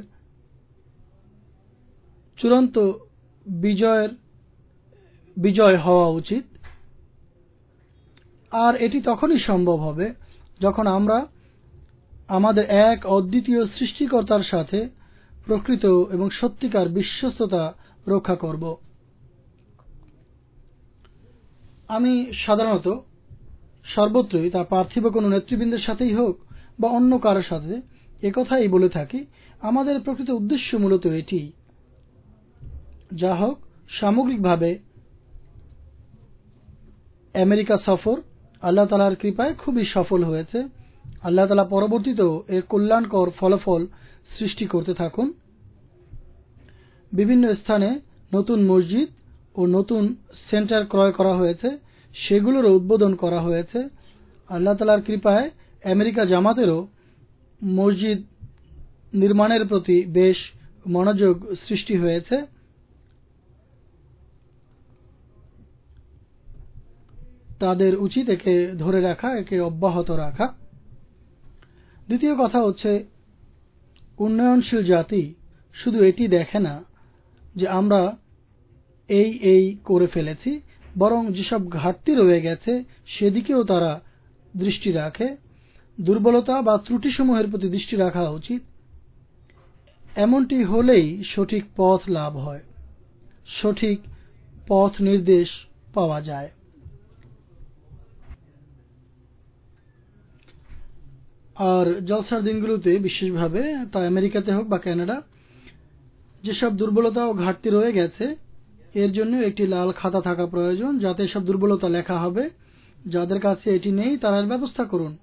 চূড়ান্ত বিজয় হওয়া উচিত। আর এটি তখনই সম্ভব হবে যখন আমরা আমাদের এক অদ্বিতীয় সৃষ্টিকর্তার সাথে প্রকৃত এবং সত্যিকার বিশ্বস্ততা রক্ষা করব। আমি সাধারণত সর্বত্রই, তা পার্থিব কোনো নেতৃবৃন্দের সাথেই হোক বা অন্য কারোর সাথে, একথাই বলে থাকি, আমাদের প্রকৃত উদ্দেশ্য মূলত এটি। যা হোক, সামগ্রিকভাবে আমেরিকা সফর আল্লাহ তাআলার কৃপায় খুবই সফল হয়েছে। আল্লাহ তাআলা পরবর্তীতেও এর কল্যাণকর ফলাফল সৃষ্টি করতে থাকুন। বিভিন্ন স্থানে নতুন মসজিদ ও নতুন সেন্টার ক্রয় করা হয়েছে, সেগুলোর উদ্বোধন করা হয়েছে। আল্লাহ তাআলার কৃপায় আমেরিকা জামাতেরও মসজিদ নির্মাণের প্রতি বেশ মনোযোগ সৃষ্টি হয়েছে। তাদের উচিত একে ধরে রাখা, একে অব্যাহত রাখা। দ্বিতীয় কথা হচ্ছে, উন্নয়নশীল জাতি শুধু এটি দেখে না যে আমরা এই করে ফেলেছি, বরং যেসব ঘাটতি রয়ে গেছে সেদিকেও তারা দৃষ্টি রাখে। দুর্বলতা বা ত্রুটিসমূহের প্রতি দৃষ্টি রাখা উচিত। এমনটি হলেই সঠিক পথ লাভ হয়, সঠিক পথ নির্দেশ পাওয়া যায়। আর জলসার দিনগুলোতে বিশেষভাবে, তা আমেরিকাতে হোক বা কানাডা, যেসব দুর্বলতা ও ঘাটতি রয়ে গেছে এর জন্য একটি লাল খাতা থাকা প্রয়োজন, যাতে সব দুর্বলতা লেখা হবে। যাদের কাছে এটি নেই তারা এর ব্যবস্থা করুন।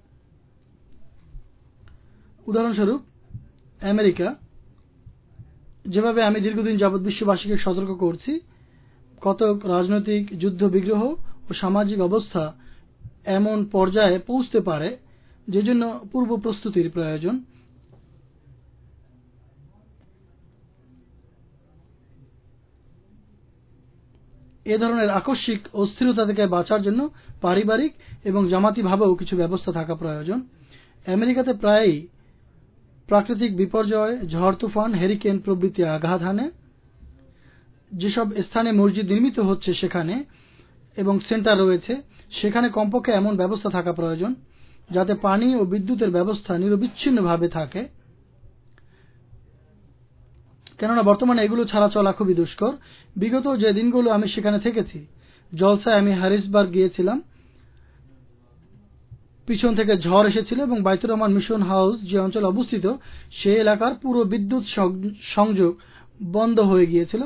উদাহরণস্বরূপ, আমেরিকা, যেভাবে আমি দীর্ঘদিন যাবৎ বিশ্ববাসীকে সতর্ক করছি, কত রাজনৈতিক যুদ্ধ বিগ্রহ ও সামাজিক অবস্থা এমন পর্যায়ে পৌঁছতে পারে যে জন্য পূর্ব প্রস্তুতির প্রয়োজন। এ ধরনের আকস্মিক অস্থিরতা থেকে বাঁচার জন্য পারিবারিক এবং জামাতিভাবেও কিছু ব্যবস্থা থাকা প্রয়োজন। আমেরিকাতে প্রায়ই প্রাকৃতিক বিপর্যয়, ঝড় তুফান, হ্যারিকেন প্রভৃতি আঘাত হানে। যেসব স্থানে মসজিদ নির্মিত হচ্ছে সেখানে এবং সেন্টার রয়েছে, সেখানে কমপক্ষে এমন ব্যবস্থা থাকা প্রয়োজন যাতে পানি ও বিদ্যুতের ব্যবস্থা নিরবিচ্ছিন্নভাবে থাকে, কেননা বর্তমানে এগুলো ছাড়া চলা খুবই দুষ্কর। বিগত যে দিনগুলো আমি সেখানে থেকেছি, জলসায় আমি হ্যারিসবার্গ গিয়েছিলাম, পিছন থেকে ঝড় এসেছিল এবং বাইতুর রহমান মিশন হাউস যে অঞ্চলে অবস্থিত সেই এলাকার পুরো বিদ্যুৎ সংযোগ বন্ধ হয়ে গিয়েছিল,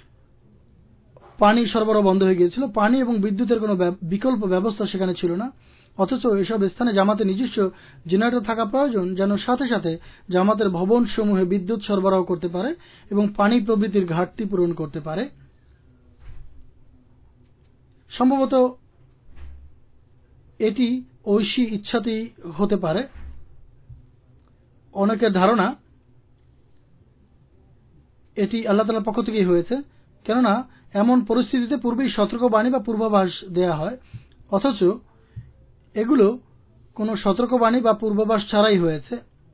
পানি সরবরাহ বন্ধ হয়ে গিয়েছিল। পানি এবং বিদ্যুতের কোনো বিকল্প ব্যবস্থা সেখানে ছিল না। অথচ এসব স্থানে জামাতের নিজস্ব জেনারেটর থাকা প্রয়োজন, যেন সাথে সাথে জামাতের ভবন সমূহে বিদ্যুৎ সরবরাহ করতে পারে এবং পানি প্রভৃতির ঘাটতি পূরণ করতে পারে। সম্ভবত এটি ঐশী ইচ্ছাতেই হতে পারে। অনেকের ধারণা এটি আল্লাহ তাআলার পক্ষ থেকেই হয়েছে, কেননা এমন পরিস্থিতিতে পূর্বেই সতর্কবাণী বা পূর্বাভাস দেয়া হয়, অথচ এগুলো কোনো সতর্কবাণী বা পূর্বাভাস ছাড়াই হয়েছে।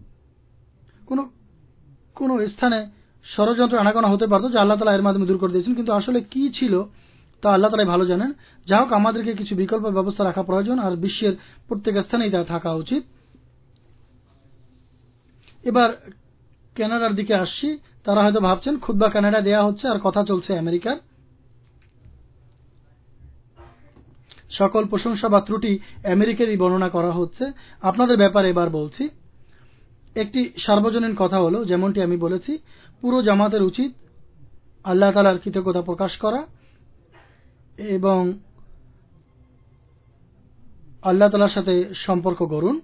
কোনো স্থানে ষড়যন্ত্র আনাগোনা হতে পারত যা আল্লাহ তাআলা এর মাধ্যমে দূর করে দিয়েছেন, কিন্তু আসলে কি ছিল তা আল্লাহ তাআলাই ভালো জানেন। যা হোক, আমাদেরকে কিছু বিকল্প ব্যবস্থা রাখা প্রয়োজন, আর বিশ্বের প্রত্যেক স্থানেই তা থাকা উচিত। এবার কানাডার দিকে আসছি, তারা হয়তো ভাবছেন খুতবা কানাডা দেয়া হচ্ছে আর কথা চলছে আমেরিকার। সকল প্রশংসা বা ত্রুটি আমেরিকারই বর্ণনা করা হচ্ছে। আপনাদের ব্যাপারে এবার বলছি। একটি সার্বজনীন কথা হলো, যেমনটি আমি বলেছি, পুরো জামাতের উচিত আল্লাহ তাআলার কৃতজ্ঞতা প্রকাশ করা এবং আল্লাহ তাআলার সাথে সম্পর্ক গড়ুন।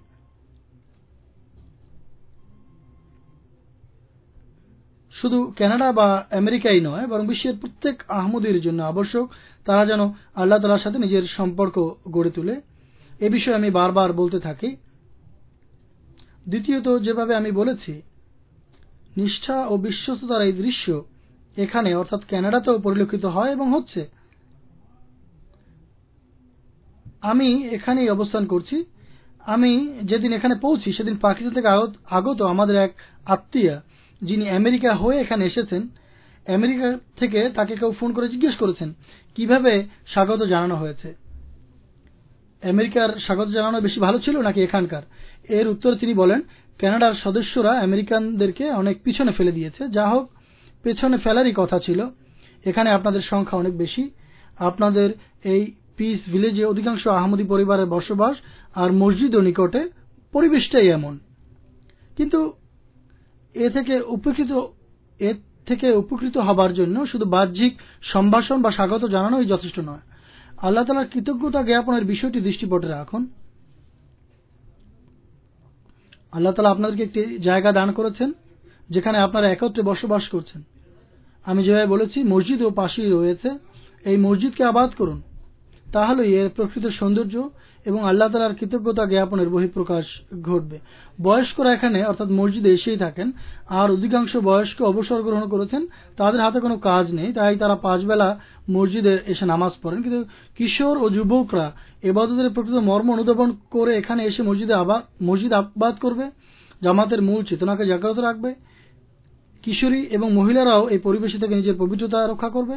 শুধু কানাডা বা আমেরিকাই নয়, বরং বিশ্বের প্রত্যেক আহমদীর জন্য আবশ্যক তারা যেন আল্লাহ তাআলার সাথে নিজের সম্পর্ক গড়ে তোলে। এ বিষয়ে আমি বারবার বলতে থাকি। দ্বিতীয়ত, যেভাবে আমি বলেছি, নিষ্ঠা ও বিশ্বস্ততার এই দৃশ্য এখানে অর্থাৎ কানাডাতেও পরিলক্ষিত হয় এবং হচ্ছে। আমি এখানেই অবস্থান করছি। আমি যেদিন এখানে পৌঁছি সেদিন পাকিস্তান থেকে আগত আমাদের এক আত্মীয়, যিনি আমেরিকা হয়ে এখানে এসেছেন, আমেরিকা থেকে তাকে কেউ ফোন করে জিজ্ঞেস করেছেন কিভাবে স্বাগত জানানো হয়েছে, আমেরিকার স্বাগত জানানো বেশি ভালো ছিল নাকি এখানকার। এর উত্তরে তিনি বলেন, কানাডার সদস্যরা আমেরিকানদেরকে অনেক পিছনে ফেলে দিয়েছে। যা হোক, পেছনে ফেলারই কথা ছিল। এখানে আপনাদের সংখ্যা অনেক বেশি। আপনাদের এই পিস ভিলেজে অধিকাংশ আহমদী পরিবারের বসবাস আর মসজিদ ও নিকটে, পরিবেশটাই এমন। কিন্তু এ থেকে উপকৃত হবার জন্য শুধু বাহ্যিক সম্ভাষণ বা স্বাগত জানানোই যথেষ্ট নয়। আল্লাহ তাআলার কৃতজ্ঞতা জ্ঞাপনের বিষয়টি দৃষ্টিপটে রাখুন। আল্লাহ তাআলা আপনাদেরকে একটি জায়গা দান করেছেন যেখানে আপনারা একত্রে বসবাস করছেন। আমি যেভাবে বলেছি, মসজিদ ও পাশেই রয়েছে। এই মসজিদকে আবাদ করুন, তাহলেই এর প্রকৃত সৌন্দর্য এবং আল্লাহ তাআলার কৃতজ্ঞতা জ্ঞাপনের বহিঃপ্রকাশ ঘটবে। বয়স্করা এখানে অর্থাৎ মসজিদে এসেই থাকেন, আর অধিকাংশ বয়স্ক অবসর গ্রহণ করেছেন। তাদের হাতে কোনো কাজ নেই, তাই তারা 5 বেলা মসজিদে এসে নামাজ পড়েন। কিন্তু কিশোর ও যুবকরা ইবাদতের প্রকৃত মর্ম অনুধাবন করে এখানে এসে মসজিদ আবাদ করবে, জামাতের মূল চেতনাকে জাগ্রত রাখবে। কিশোরী এবং মহিলারাও এই পরিবেশ থেকে নিজের পবিত্রতা রক্ষা করবে।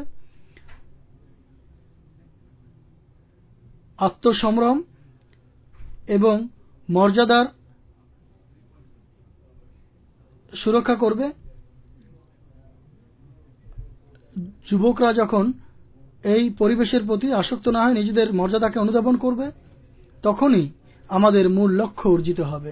আত্মসম্ভ্রম এবং মর্যাদার সুরক্ষা করবে। যুবকরা যখন এই পরিবেশের প্রতি আসক্ত না হয় নিজেদের মর্যাদাকে অনুধাবন করবে, তখনই আমাদের মূল লক্ষ্য অর্জিত হবে।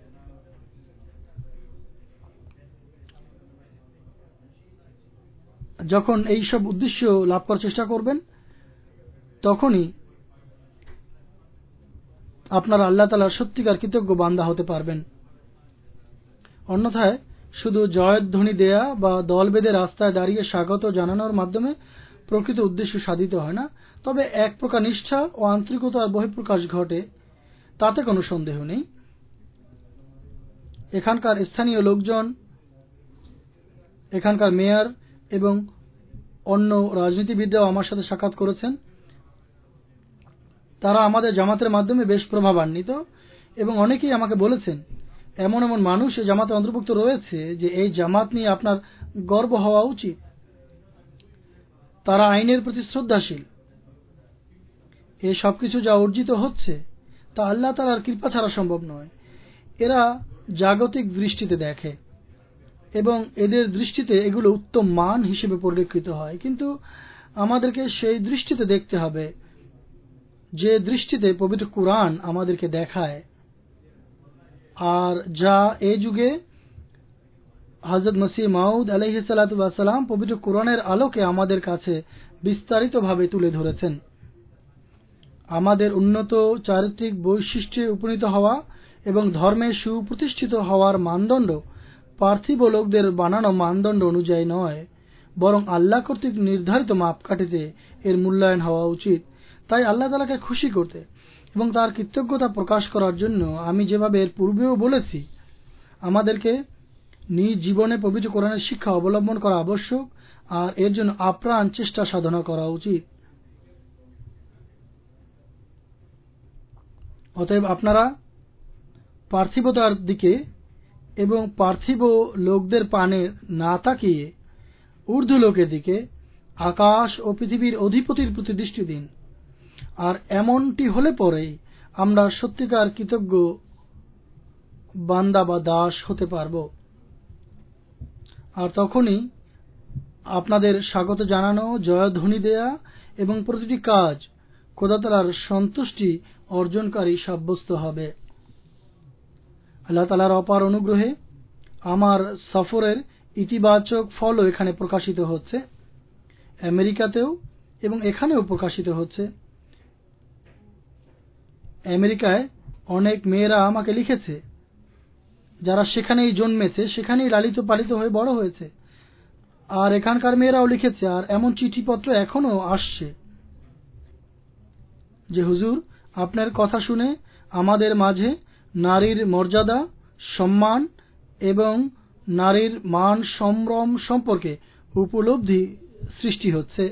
যখন এই সব উদ্দেশ্য লাভ করার চেষ্টা করবেন, তখনই আপনারা আল্লাহ তাআলার সত্যিকার কৃতজ্ঞ বান্দা হতে পারবেন। অন্যথায় শুধু জয়ধ্বনি দেয়া বা দল বেঁধে রাস্তায় দাঁড়িয়ে স্বাগত জানানোর মাধ্যমে প্রকৃত উদ্দেশ্য সাধিত হয় না। তবে এক প্রকার নিষ্ঠা ও আন্তরিকতার বহিঃপ্রকাশ ঘটে, তাতে কোনো সন্দেহ নেই। এখানকার স্থানীয় লোকজন, এখানকার মেয়র এবং অন্য রাজনীতিবিদরাও আমার সাথে সাক্ষাৎ করেছেন। তারা আমাদের জামাতের মাধ্যমে বেশ প্রভাবান্বিত এবং অনেকেই আমাকে বলেছেন এমন এমন মানুষ এই জামাতে অন্তর্ভুক্ত রয়েছে যে এই জামাত নিয়ে আপনার গর্ব হওয়া উচিত। তারা আইনের প্রতি শ্রদ্ধাশীল। এই সবকিছু যা অর্জিত হচ্ছে তা আল্লাহ তাআলার কৃপা ছাড়া সম্ভব নয়। এরা জাগতিক দৃষ্টিতে দেখে এবং এদের দৃষ্টিতে এগুলো উত্তম মান হিসেবে পরিলক্ষিত হয়। কিন্তু আমাদেরকে সেই দৃষ্টিতে দেখতে হবে যে দৃষ্টিতে পবিত্র কুরআন আমাদেরকে দেখায়, আর যা এই যুগে হযরত মসিহ মাউদ আলাইহিস সালাতু ওয়াস সালাম পবিত্র কুরআনের আলোকে আমাদের কাছে বিস্তারিতভাবে তুলে ধরেছেন। আমাদের উন্নত চারিত্রিক বৈশিষ্ট্যে উপনীত হওয়া এবং ধর্মে সুপ্রতিষ্ঠিত হওয়ার মানদণ্ড পার্থিব লোকদের বানানো মানদণ্ড অনুযায়ী নয়, বরং আল্লাহ কর্তৃক নির্ধারিত মাপকাঠিতে এর মূল্যায়ন হওয়া উচিত। তাই আল্লাহ তাআলাকে খুশি করতে এবং তার কৃতজ্ঞতা প্রকাশ করার জন্য আমি যেভাবে এর পূর্বেও বলেছি, আমাদেরকে নিজ জীবনে পবিত্র কোরআনের শিক্ষা অবলম্বন করা আবশ্যক আর এর জন্য আপ্রাণ চেষ্টা সাধনা করা উচিত। অতএব আপনারা পার্থিবতার দিকে এবং পার্থিব লোকদের পানে না তাকিয়ে ঊর্ধ্বলোকের দিকে, আকাশ ও পৃথিবীর অধিপতির প্রতি দৃষ্টি দিন। আর এমনটি হলে পরেই আমরা সত্যিকার কৃতজ্ঞ বান্দা বা দাস হতে পারব। আর তখনই আপনাদের স্বাগত জানানো, জয়ধ্বনি দেয়া এবং প্রতিটি কাজ খোদা তাআলার সন্তুষ্টি অর্জনকারী সাব্যস্ত হবে। আল্লাহ তাআলার অপার অনুগ্রহে আমার সফরের ইতিবাচক ফলও এখানে প্রকাশিত হচ্ছে, আমেরিকাতেও এবং এখানেও প্রকাশিত হচ্ছে। আমেরিকায় অনেক মেয়েরা আমাকে লিখেছে যারা সেখানেই জন্মেছে, সেখানেই লালিত পালিত হয়ে বড় হয়েছে, আর এখানকার মেয়েরাও লিখেছে, আর এমন চিঠিপত্র এখনো আসছে যে হুজুর, আপনার কথা শুনে আমাদের মাঝে নারীর মর্যাদা, সম্মান এবং নারীর মান সম্ভ্রম সম্পর্কে উপলব্ধি সৃষ্টি হচ্ছে।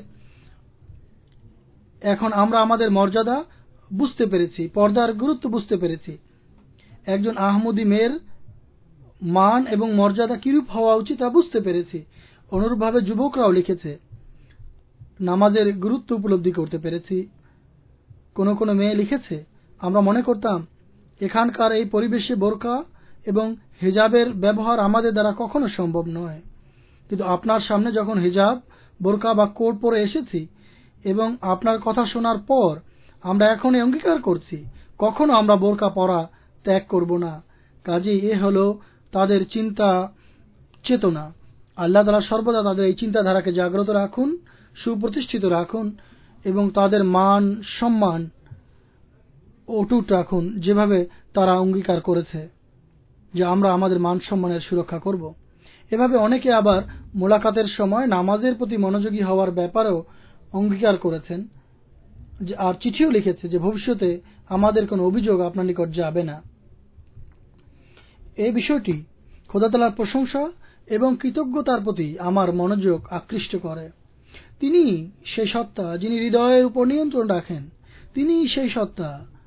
এখন আমরা আমাদের মর্যাদা বুঝতে পেরেছি, পর্দার গুরুত্ব বুঝতে পেরেছি, একজন আহমদী মেয়ের মান এবং মর্যাদা কিরূপ হওয়া উচিত তা বুঝতে পেরেছি। অনুরূপভাবে যুবকরাও লিখেছে, নামাজের গুরুত্ব উপলব্ধি করতে পেরেছি। কোন কোন মেয়ে লিখেছে, আমরা মনে করতাম এখানকার এই পরিবেশে বোরকা এবং হিজাবের ব্যবহার আমাদের দ্বারা কখনো সম্ভব নয়, কিন্তু আপনার সামনে যখন হিজাব, বোরকা বা কোট পরে এসেছি এবং আপনার কথা শোনার পর আমরা এখনই অঙ্গীকার করছি কখনো আমরা বোরকা পরা ত্যাগ করব না। কাজেই এ হলো তাদের চিন্তা চেতনা। আল্লাহ তাআলা সর্বদা তাদের এই চিন্তাধারাকে জাগ্রত রাখুন, সুপ্রতিষ্ঠিত রাখুন এবং তাদের মান সম্মান অটুট রাখুন, যেভাবে তারা অঙ্গীকার করেছে যে আমরা আমাদের মান সম্মানের সুরক্ষা করব। এভাবে অনেকে আবার মোলাকাতের সময় নামাজের প্রতি মনোযোগী হওয়ার ব্যাপারেও অঙ্গীকার করেছেন, আর চিঠিও লিখেছে যে ভবিষ্যতে আমাদের কোনো অভিযোগ আপনার নিকট যাবে না। এই বিষয়টি খোদা তাআলার প্রশংসা এবং কৃতজ্ঞতার প্রতি আমার মনোযোগ আকৃষ্ট করে। তিনি সেই সত্তা যিনি হৃদয়ের উপর নিয়ন্ত্রণ রাখেন, তিনি সেই সত্তা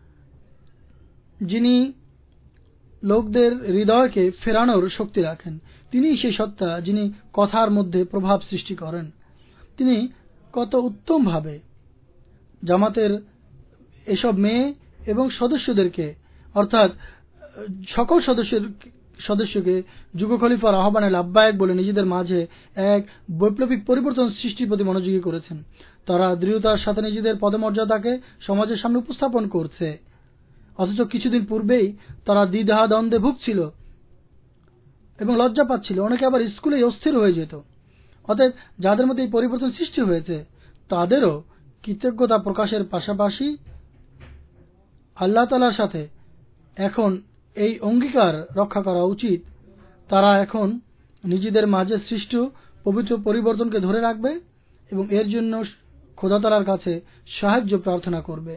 যিনি লোকদের হৃদয়কে ফেরানোর শক্তি রাখেন, তিনি সেই সত্তা যিনি কথার মধ্যে প্রভাব সৃষ্টি করেন। তিনি কত উত্তমভাবে জামাতের এসব মেয়ে এবং সদস্যদেরকে, অর্থাৎ সকল সদস্যকে যুগ খলিফার আহ্বানে লাব্বায়েক বলে নিজেদের মাঝে এক বৈপ্লবিক পরিবর্তন সৃষ্টির প্রতি মনোযোগী করেছেন। তারা দৃঢ়তার সাথে নিজেদের পদমর্যাদাকে সমাজের সামনে উপস্থাপন করছে, অথচ কিছুদিন পূর্বেই তারা দ্বিধা দ্বন্দ্বে ভুগছিল এবং লজ্জা পাচ্ছিল। অনেকে আবার স্কুলে অস্থির হয়ে যেত। অতএব যাদের মধ্যে এই পরিবর্তন সৃষ্টি হয়েছে তাদেরও কৃতজ্ঞতা প্রকাশের পাশাপাশি আল্লাহ তাআলার সাথে এখন এই অঙ্গীকার রক্ষা করা উচিত। তারা এখন নিজেদের মাঝে সৃষ্ট পবিত্র পরিবর্তনকে ধরে রাখবে এবং এর জন্য খোদা তাআলার কাছে সাহায্য প্রার্থনা করবে।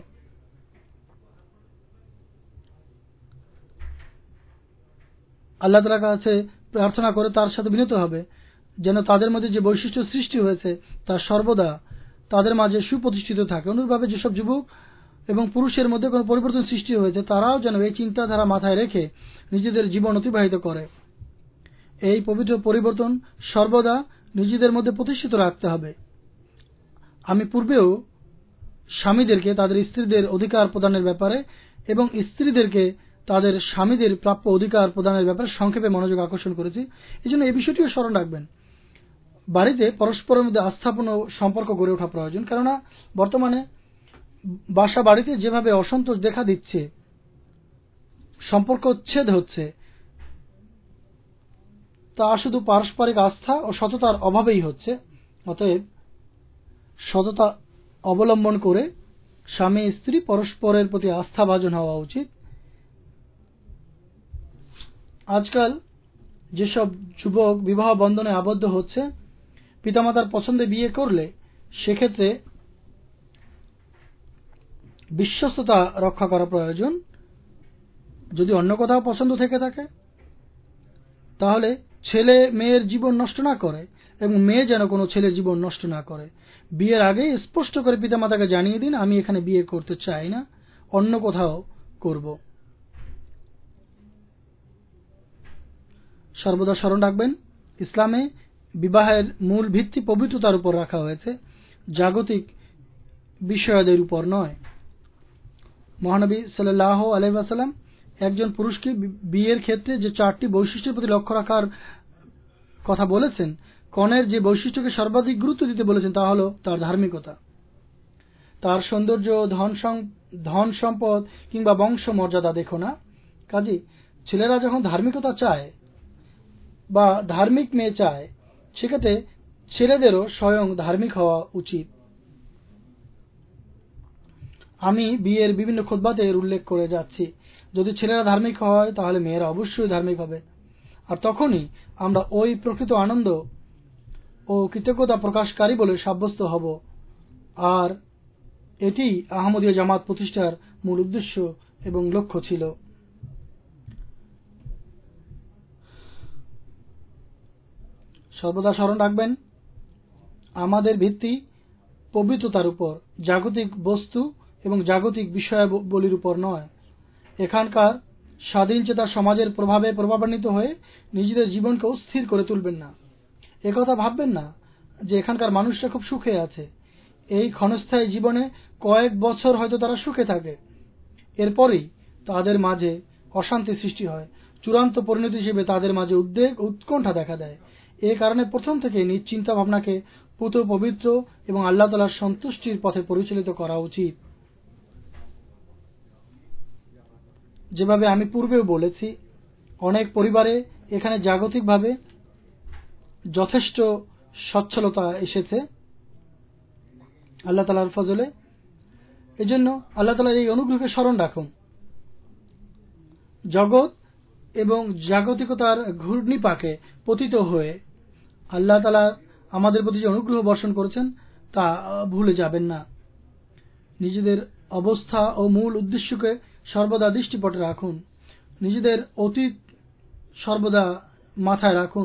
আল্লাহ তাআলার কাছে প্রার্থনা করে তার সাথে বিনীত হবে যেন তাদের মধ্যে যে বৈশিষ্ট্য সৃষ্টি হয়েছে তা সর্বদা তাদের মাঝে সুপ্রতিষ্ঠিত থাকে। অনুরূপভাবে যেসব যুবক এবং পুরুষের মধ্যে কোনো পরিবর্তন সৃষ্টি হয়েছে তারাও যেন এই চিন্তাধারা মাথায় রেখে নিজেদের জীবন অতিবাহিত করে। এই পবিত্র পরিবর্তন সর্বদা নিজেদের মধ্যে প্রতিষ্ঠিত রাখতে হবে। আমি পূর্বেও স্বামীদেরকে তাদের স্ত্রীদের অধিকার প্রদানের ব্যাপারে এবং স্ত্রীদেরকে তাদের স্বামীদের প্রাপ্য অধিকার প্রদানের ব্যাপারে সংক্ষেপে মনোযোগ আকর্ষণ করেছি। এই জন্য এই বিষয়টিও স্মরণ রাখবেন। বাড়িতে পরস্পরের মধ্যে আস্থাপূর্ণ সম্পর্ক গড়ে ওঠা প্রয়োজন, কেননা বর্তমানে বাসা বাড়িতে যেভাবে অসন্তোষ দেখা দিচ্ছে, সম্পর্ক উচ্ছেদ হচ্ছে, তা শুধু পারস্পরিক আস্থা ও সততার অভাবেই হচ্ছে। অতএব সততা অবলম্বন করে স্বামী স্ত্রী পরস্পরের প্রতি আস্থাভাজন হওয়া উচিত। আজকাল যেসব যুবক বিবাহ বন্ধনে আবদ্ধ হচ্ছে, পিতামাতার পছন্দে বিয়ে করলে সেক্ষেত্রে বিশ্বস্ততা রক্ষা করা প্রয়োজন। যদি অন্য কোথাও পছন্দ থেকে থাকে তাহলে ছেলে মেয়ের জীবন নষ্ট না করে এবং মেয়ে যেন কোনো ছেলের জীবন নষ্ট না করে। বিয়ের আগে স্পষ্ট করে পিতামাতাকে জানিয়ে দিন, আমি এখানে বিয়ে করতে চাই না, অন্য কোথাও করব। সর্বদা স্মরণ রাখবেন, ইসলামে বিবাহের মূল ভিত্তি পবিত্রতার উপর রাখা হয়েছে, জাগতিক বিষয়াদের উপর নয়। মহানবী সাল্লাল্লাহু আলাইহি ওয়াসাল্লাম একজন পুরুষকে বিয়ের ক্ষেত্রে যে 4টি বৈশিষ্ট্যের প্রতি লক্ষ্য রাখার কথা বলেছেন, কনের যে বৈশিষ্ট্যকে সর্বাধিক গুরুত্ব দিতে বলেছেন তা হল তার ধার্মিকতা, তার সৌন্দর্য, ধন সম্পদ কিংবা বংশ মর্যাদা দেখো না। কাজে ছেলেরা যখন ধার্মিকতা চায় বা ধার্মিক মেয়ে চায়, সেক্ষেত্রে ছেলেদেরও স্বয়ং ধার্মিক হওয়া উচিত। আমি বিয়ের বিভিন্ন খুতবাতে এর উল্লেখ করে যাচ্ছি, যদি ছেলেরা ধার্মিক হয় তাহলে মেয়েরা অবশ্যই ধার্মিক হবে, আর তখনই আমরা ওই প্রকৃত আনন্দ ও কৃতজ্ঞতা প্রকাশকারী বলে সাব্যস্ত হব। আর এটি আহমদীয় জামাত প্রতিষ্ঠার মূল উদ্দেশ্য এবং লক্ষ্য ছিল। সর্বদা স্মরণ রাখবেন, আমাদের ভিত্তি পবিত্রতার উপর, জাগতিক বস্তু এবং জাগতিক বিষয়াবলীর উপর নয়। এখানকার স্বাধীন চেতা সমাজের প্রভাবে প্রভাবান্বিত হয়ে নিজেদের জীবনকে অস্থির করে তুলবেন না। একথা ভাববেন না যে এখানকার মানুষরা খুব সুখে আছে। এই ক্ষণস্থায়ী জীবনে কয়েক বছর হয়তো তারা সুখে থাকে, এরপরেই তাদের মাঝে অশান্তি সৃষ্টি হয়। চূড়ান্ত পরিণতি হিসেবে তাদের মাঝে উদ্বেগ, উৎকণ্ঠা দেখা দেয়। এই কারণে প্রথম থেকে নিজ চিন্তা ভাবনাকে পুত, পবিত্র এবং আল্লাহ তাআলার সন্তুষ্টির পথে পরিচালিত করা উচিত। যেভাবে আমি পূর্বেও বলেছি, অনেক পরিবারে এখানে জাগতিকভাবে যথেষ্ট সচ্ছলতা এসেছে আল্লাহ তাআলার ফজলে। এজন্য আল্লাহ তাআলার এই অনুগ্রহকে স্মরণ রাখুন। জগৎ এবং জাগতিকতার ঘূর্ণিপাকে পতিত হয়ে আল্লাহ তাআলা আমাদের প্রতি যে অনুগ্রহ বর্ষণ করেছেন তা ভুলে যাবেন না। নিজেদের অবস্থা ও মূল উদ্দেশ্যকে সর্বদা দৃষ্টিপটে রাখুন। নিজেদের অতীত সর্বদা মাথায় রাখুন।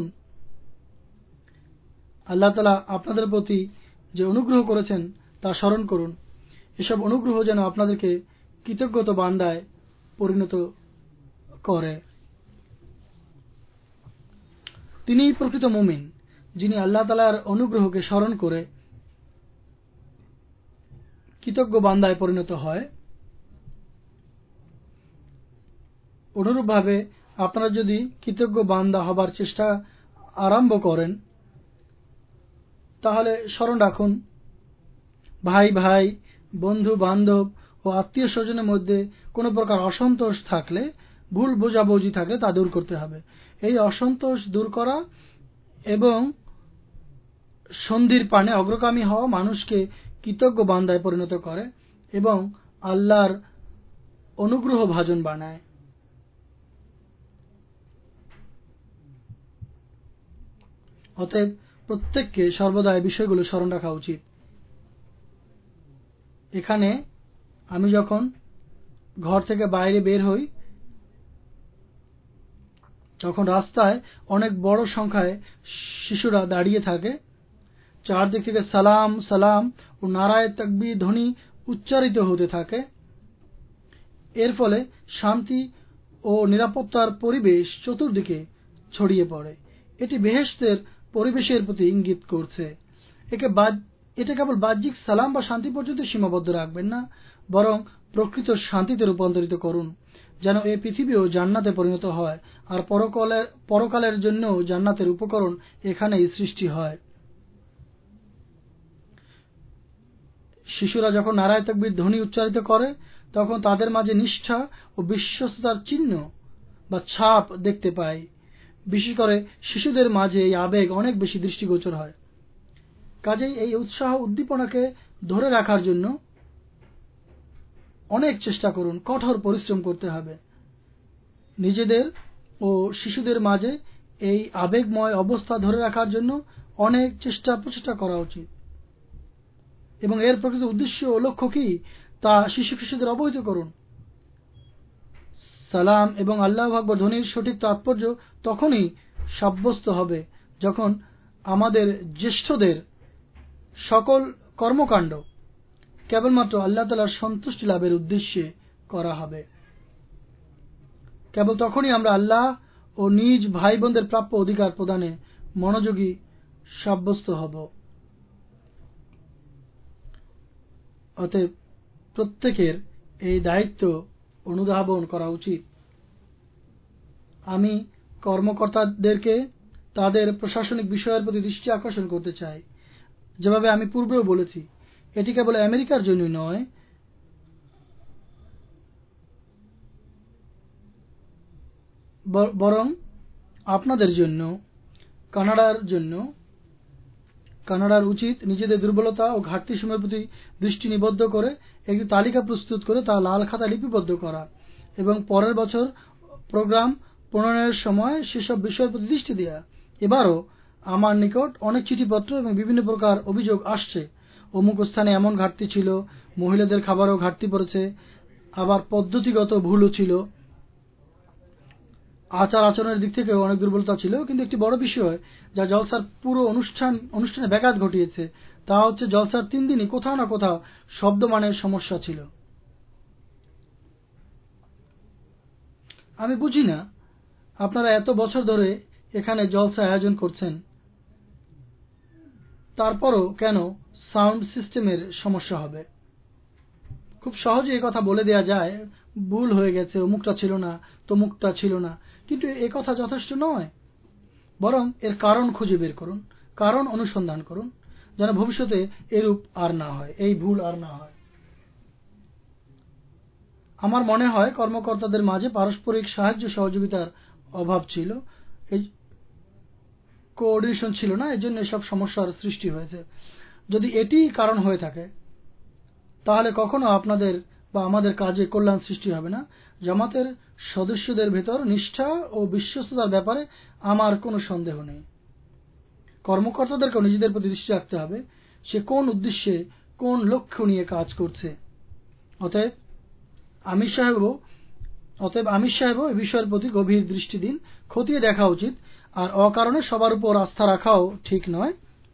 আল্লাহ তাআলা আপনাদের প্রতি যে অনুগ্রহ করেছেন তা স্মরণ করুন। এসব অনুগ্রহ যেন আপনাদেরকে কৃতজ্ঞতা বান্দায় পরিণত করে। তিনিই প্রকৃত মুমিন, যিনি আল্লাহ তাআলার অনুগ্রহকে স্মরণ করে কৃতজ্ঞ বান্দায় পরিণত হয়। অনুরূপভাবে আপনারা যদি কৃতজ্ঞ বান্দা হবার চেষ্টা আরম্ভ করেন, তাহলে স্মরণ রাখুন, ভাই ভাই, বন্ধু বান্ধব ও আত্মীয় স্বজনের মধ্যে কোনো প্রকার অসন্তোষ থাকলে, ভুল বোঝাবুঝি থাকলে তা দূর করতে হবে। এই অসন্তোষ দূর করা এবং সন্ধির পানে অগ্রগামী হওয়া মানুষকে কৃতজ্ঞ বান্দায় পরিণত করে এবং আল্লাহর অনুগ্রহ ভাজন বানায়। অতএব প্রত্যেককে সর্বদা এই বিষয়গুলো স্মরণ রাখা উচিত। এখানে আমি যখন ঘর থেকে বাইরে বের হই, তখন রাস্তায় অনেক বড় সংখ্যায় শিশুরা দাঁড়িয়ে থাকে। চারদিক থেকে সালাম সালাম ও নারায়ে তাকবীর ধ্বনি উচ্চারিত হতে থাকে। এর ফলে শান্তি ও নিরাপত্তার পরিবেশ চতুর্দিকে ছড়িয়ে পড়ে। এটি বেহেশতের পরিবেশের প্রতি ইঙ্গিত করছে। এটা কেবল বাহ্যিক সালাম বা শান্তি পর্যন্ত সীমাবদ্ধ রাখবেন না, বরং প্রকৃত শান্তিতে রূপান্তরিত করুন, যেন এই পৃথিবীও জান্নাতে পরিণত হয় আর পরকালের জন্য জান্নাতের উপকরণ এখানেই সৃষ্টি হয়। শিশুরা যখন নারায়ে তাকবীর ধ্বনি উচ্চারিত করে, তখন তাদের মাঝে নিষ্ঠা ও বিশ্বস্ততার চিহ্ন বা ছাপ দেখতে পাই। বিশেষ করে শিশুদের মাঝে এই আবেগ অনেক বেশি দৃষ্টিগোচর হয়। কাজেই এই উৎসাহ উদ্দীপনাকে ধরে রাখার জন্য অনেক চেষ্টা করুন, কঠোর পরিশ্রম করতে হবে। নিজেদের ও শিশুদের মাঝে এই আবেগময় অবস্থা ধরে রাখার জন্য অনেক প্রচেষ্টা করা উচিত এবং এর প্রকৃত উদ্দেশ্য ও লক্ষ্য কি তা শিশুদের অবহিত করুন। সালাম এবং আল্লাহু আকবার ধ্বনির সঠিক তাৎপর্য তখনই সাব্যস্ত হবে যখন আমাদের জ্যেষ্ঠদের সকল কর্মকাণ্ড কেবলমাত্র আল্লাহ তাআলার সন্তুষ্টি লাভের উদ্দেশ্যে করা হবে। কেবল তখনই আমরা আল্লাহ ও নিজ ভাই বোনদের প্রাপ্য অধিকার প্রদানে মনোযোগী সাব্যস্ত হব। অতএব প্রত্যেকের এই দায়িত্ব অনুধাবন করা উচিত। আমি কর্মকর্তাদেরকে তাদের প্রশাসনিক বিষয়ের প্রতি দৃষ্টি আকর্ষণ করতে চাই। যেভাবে আমি পূর্বেও বলেছি, এটি কেবল আমেরিকার জন্যই নয়, বরং আপনাদের জন্য, কানাডার উচিত নিজেদের দুর্বলতা ও ঘাটতিসমূহের প্রতি দৃষ্টি নিবদ্ধ করে একটি তালিকা প্রস্তুত করে তা লাল খাতা লিপিবদ্ধ করা এবং পরের বছর প্রোগ্রাম প্রণয়নের সময় সেসব বিষয়ের প্রতি দৃষ্টি দেওয়া। এবারও আমার নিকট অনেক চিঠিপত্র এবং বিভিন্ন প্রকার অভিযোগ আসছে। অমুক স্থানে এমন ঘাটতি ছিল, মহিলাদের খাবারও ঘাটতি পড়েছে, আবার পদ্ধতিগত ভুলও ছিল, আচার আচরণের দিক থেকেও অনেক দুর্বলতা ছিল। কিন্তু একটি বড় বিষয় যা জলসার পুরো অনুষ্ঠানে ব্যাঘাত ঘটিয়েছে তা হচ্ছে জলসার 3 দিনই কোথাও না কোথাও শব্দমানের সমস্যা ছিল। আমি বুঝি না আপনারা এত বছর ধরে এখানে জলসা আয়োজন করছেন, তারপরও কেন সাউন্ড সিস্টেমের সমস্যা হবে। খুব সহজে এই কথা বলে দেয়া যায়, ভুল হয়ে গেছে, অমুকটা ছিল না, তমুকটা ছিল না, কিন্তু এ কথা যথেষ্ট নয়। বরং এর কারণ খুঁজে বের করুন, কারণ অনুসন্ধান করুন, যেন ভবিষ্যতে এরূপ আর না হয়, এই ভুল আর না হয়। আমার মনে হয় কর্মকর্তাদের মাঝে পারস্পরিক সাহায্য সহযোগিতার অভাব ছিল, কোঅর্ডিনেশন ছিল না, এজন্য এসব সমস্যার সৃষ্টি হয়েছে। যদি এটি কারণ হয়ে থাকে তাহলে কখনো আপনাদের বা আমাদের কাজে কল্যাণ সৃষ্টি হবে না। জামাতের সদস্যদের ভেতর নিষ্ঠা ও বিশ্বস্ততার ব্যাপারে আমার কোনো সন্দেহ নেই। কর্মকর্তাদেরকেও নিজেদের প্রতি দৃষ্টি রাখতে হবে, সে কোন উদ্দেশ্যে, কোন লক্ষ্য নিয়ে কাজ করছে। অতএব আমির সাহেবও এই বিষয়ের প্রতি গভীর দৃষ্টি দিন, খতিয়ে দেখা উচিত, আর অকারণে সবার উপর আস্থা রাখাও ঠিক নয়।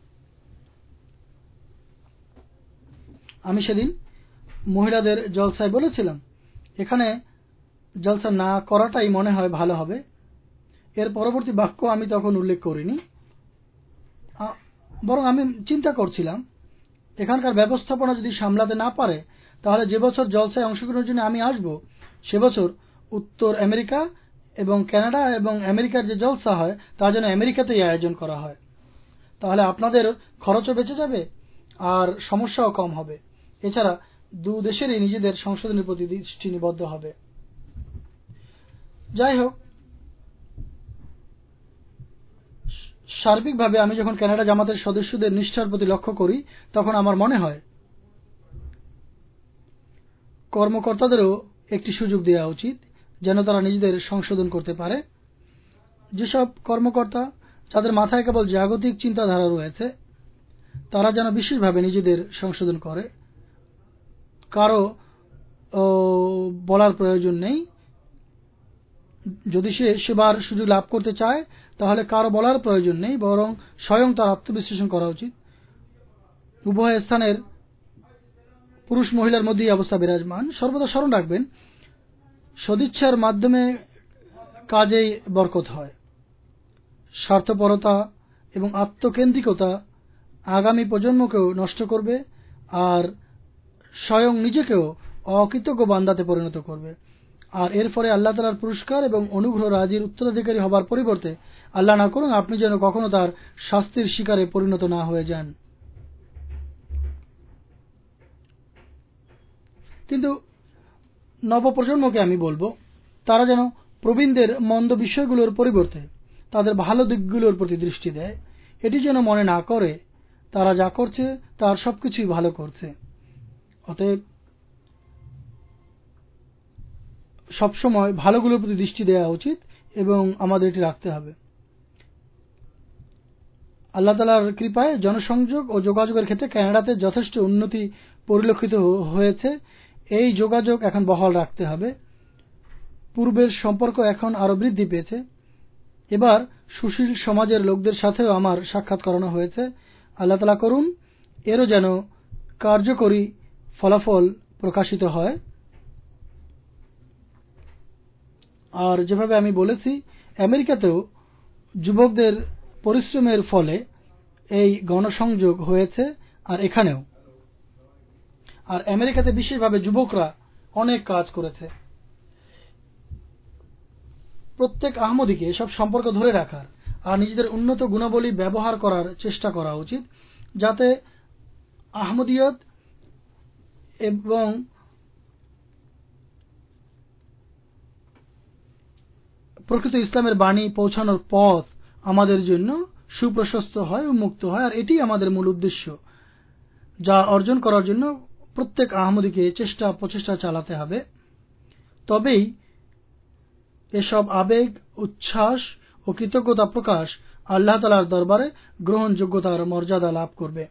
আমি সেদিন মহিলাদের জলসায় বলেছিলাম, এখানে জলসা না করাটাই মনে হয় ভালো হবে। এর পরবর্তী বাক্য আমি তখন উল্লেখ করিনি, বরং আমি চিন্তা করছিলাম এখানকার ব্যবস্থাপনা যদি সামলাতে না পারে তাহলে যে বছর জলসায় অংশগ্রহণের জন্য আমি আসব সে বছর উত্তর আমেরিকা এবং কানাডা এবং আমেরিকার যে জলসা হয় তা যেন আমেরিকাতেই আয়োজন করা হয়। তাহলে আপনাদের খরচও বেঁচে যাবে আর সমস্যাও কম হবে। এছাড়া দু দেশেরই নিজেদের সংশোধনের প্রতি দৃষ্টি নিবদ্ধ হবে। যাই হোক, সার্বিকভাবে আমি যখন কানাডা জামাতের সদস্যদের নিষ্ঠার প্রতি লক্ষ্য করি তখন আমার মনে হয় কর্মকর্তাদেরও একটি সুযোগ দেওয়া উচিত যেন তারা নিজেদের সংশোধন করতে পারে। যেসব কর্মকর্তা যাদের মাথায় কেবল জাগতিক চিন্তাধারা রয়েছে তারা যেন বিশেষভাবে নিজেদের সংশোধন করে। কারো বলার প্রয়োজন নেই। যদি সে সেবার সুযোগ লাভ করতে চায় তাহলে কারো বলার প্রয়োজন নেই, বরং স্বয়ং তার আত্মবিশ্লেষণ করা উচিত। উভয় স্থানের পুরুষ মহিলার মধ্যেই অবস্থা বিরাজমান। সর্বদা স্মরণ রাখবেন, সদিচ্ছার মাধ্যমে কাজেই বরকত হয়। স্বার্থপরতা এবং আত্মকেন্দ্রিকতা আগামী প্রজন্মকেও নষ্ট করবে আর স্বয়ং নিজেকেও অকৃতজ্ঞ বান্দাতে পরিণত করবে। আর এর ফলে আল্লাহ তাআলার পুরস্কার এবং অনুগ্রহ রাজির উত্তরাধিকারী হবার পরিবর্তে আল্লাহ না করুন আপনি যেন কখনো তার শাস্তির শিকারে পরিণত না হয়ে যান। কিন্তু নবপ্রজন্মকে আমি বলবো তারা যেন প্রবীণদের মন্দ বিষয়গুলোর পরিবর্তে তাদের ভালো দিকগুলোর প্রতি দৃষ্টি দেয়। এটি যেন মনে না করে তারা যা করছে তার সবকিছুই ভালো করছে। অতএব সবসময় ভালোগুলোর প্রতি দৃষ্টি দেওয়া উচিত এবং আমাদের এটি রাখতে হবে। আল্লাহ তাআলার কৃপায় জনসংযোগ ও যোগাযোগের ক্ষেত্রে কানাডাতে যথেষ্ট উন্নতি পরিলক্ষিত হয়েছে। এই যোগাযোগ এখন বহাল রাখতে হবে। পূর্বের সম্পর্ক এখন আরো বৃদ্ধি পেয়েছে। এবার সুশীল সমাজের লোকদের সাথেও আমার সাক্ষাৎ করানো হয়েছে। আল্লাহ তাআলা করুন এরও যেন কার্যকরী ফলাফল প্রকাশিত হয়। আর যেভাবে আমি বলেছি, আমেরিকাতেও যুবকদের পরিশ্রমের ফলে এই গণসংযোগ হয়েছে আর এখানেও। আর আমেরিকাতে বিশেষভাবে যুবকরা অনেক কাজ করেছে। প্রত্যেক আহমদীকে সব সম্পর্ক ধরে রাখার আর নিজেদের উন্নত গুণাবলী ব্যবহার করার চেষ্টা করা উচিত, যাতে আহমদিয়ত এবং প্রকৃত ইসলামের বাণী পৌঁছানোর পথ আমাদের জন্য সুপ্রশস্ত হয়, উন্মুক্ত হয়। আর এটি আমাদের মূল উদ্দেশ্য, যা অর্জন করার জন্য প্রত্যেক আহমদীকে প্রচেষ্টা চালাতে হবে। তবেই এসব আবেগ, উচ্ছ্বাস ও কৃতজ্ঞতা প্রকাশ আল্লাহ তাআলার দরবারে গ্রহণযোগ্যতার মর্যাদা লাভ করবে।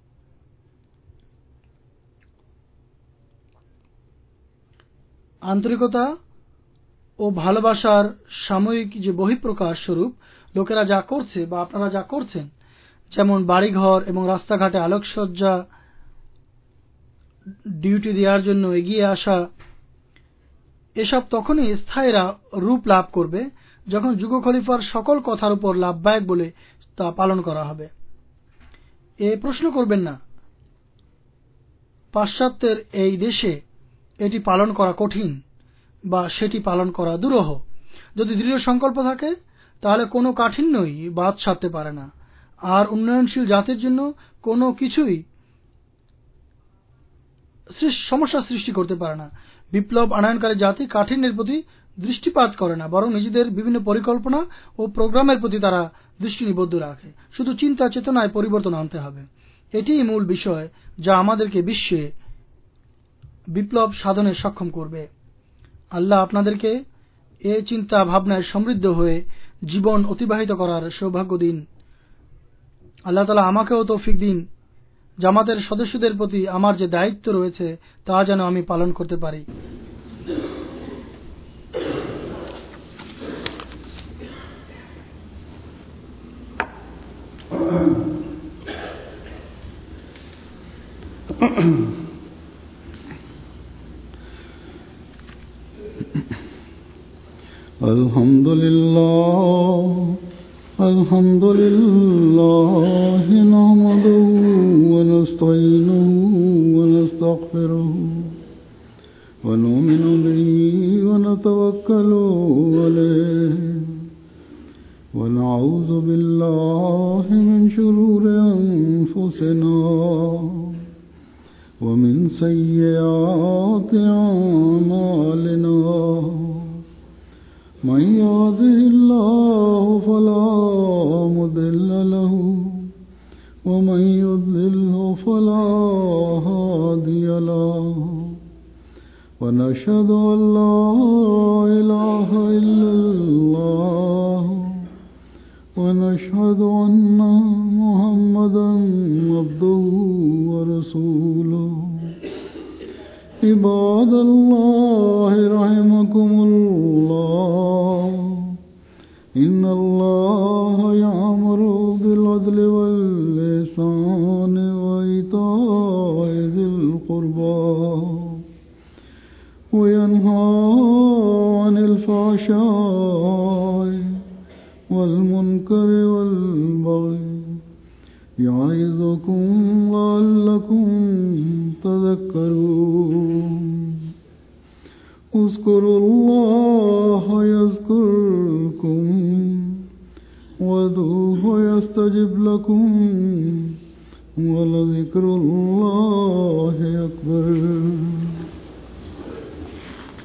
আন্তরিকতা ও ভালোবাসার সাময়িক যে বহিঃপ্রকাশ স্বরূপ লোকেরা যা করছে বা আপনারা যা করছেন, যেমন বাড়িঘর এবং রাস্তাঘাটে আলোকসজ্জা, ডিউটি দেওয়ার জন্য এগিয়ে আসা, এসব তখনই স্থায়ী রূপ লাভ করবে যখন যুগ খলিফার সকল কথার উপর লাভবায়ক বলে তা পালন করা হবে। এ প্রশ্ন করবেন না, পাশ্চাত্যের এই দেশে এটি পালন করা কঠিন বা সেটি পালন করা দুরূহ। যদি দৃঢ় সংকল্প থাকে তাহলে কোনো কাঠিন্যই বাদ সাধতে পারে না, আর উন্নয়নশীল জাতির জন্য কোনো কিছুই সমস্যা সৃষ্টি করতে পারে না। বিপ্লব আনয়নকারী জাতি কাঠিন্যের প্রতি দৃষ্টিপাত করে না, বরং নিজেদের বিভিন্ন পরিকল্পনা ও প্রোগ্রামের প্রতি তারা দৃষ্টি নিবদ্ধ রাখে। শুধু চিন্তা চেতনায় পরিবর্তন আনতে হবে। এটিই মূল বিষয় যা আমাদেরকে বিশ্বে বিপ্লব সাধনে সক্ষম করবে। আল্লাহ আপনাদেরকে এই চিন্তা ভাবনায় সমৃদ্ধ হয়ে জীবন অতিবাহিত করার সৌভাগ্য দিন। আল্লাহ তাআলা আমাকেও তৌফিক দিন জামাতের সদস্যদের প্রতি আমার যে দায়িত্ব রয়েছে তা যেন আমি পালন করতে পারি। الحمد لله نحمده ونستعينه ونستغفره ونؤمن به ونتوكل عليه ونعوذ بالله من شرور أنفسنا ومن سيئات أعمالنا من يهده الله فلا مضل له ومن يضلل فلا هادي له ونشهد أن لا إله إلا الله ونشهد أن محمدا عبده ورسوله عباد الله رحمكم الله إن الله يأمر بالعدل والإحسان وإيتاء ذي القربى وينهى عن الفحشاء والمنكر والبغي يعظكم لعلكم تذكرون اذكروا الله يذكركم وادعوه يستجب لكم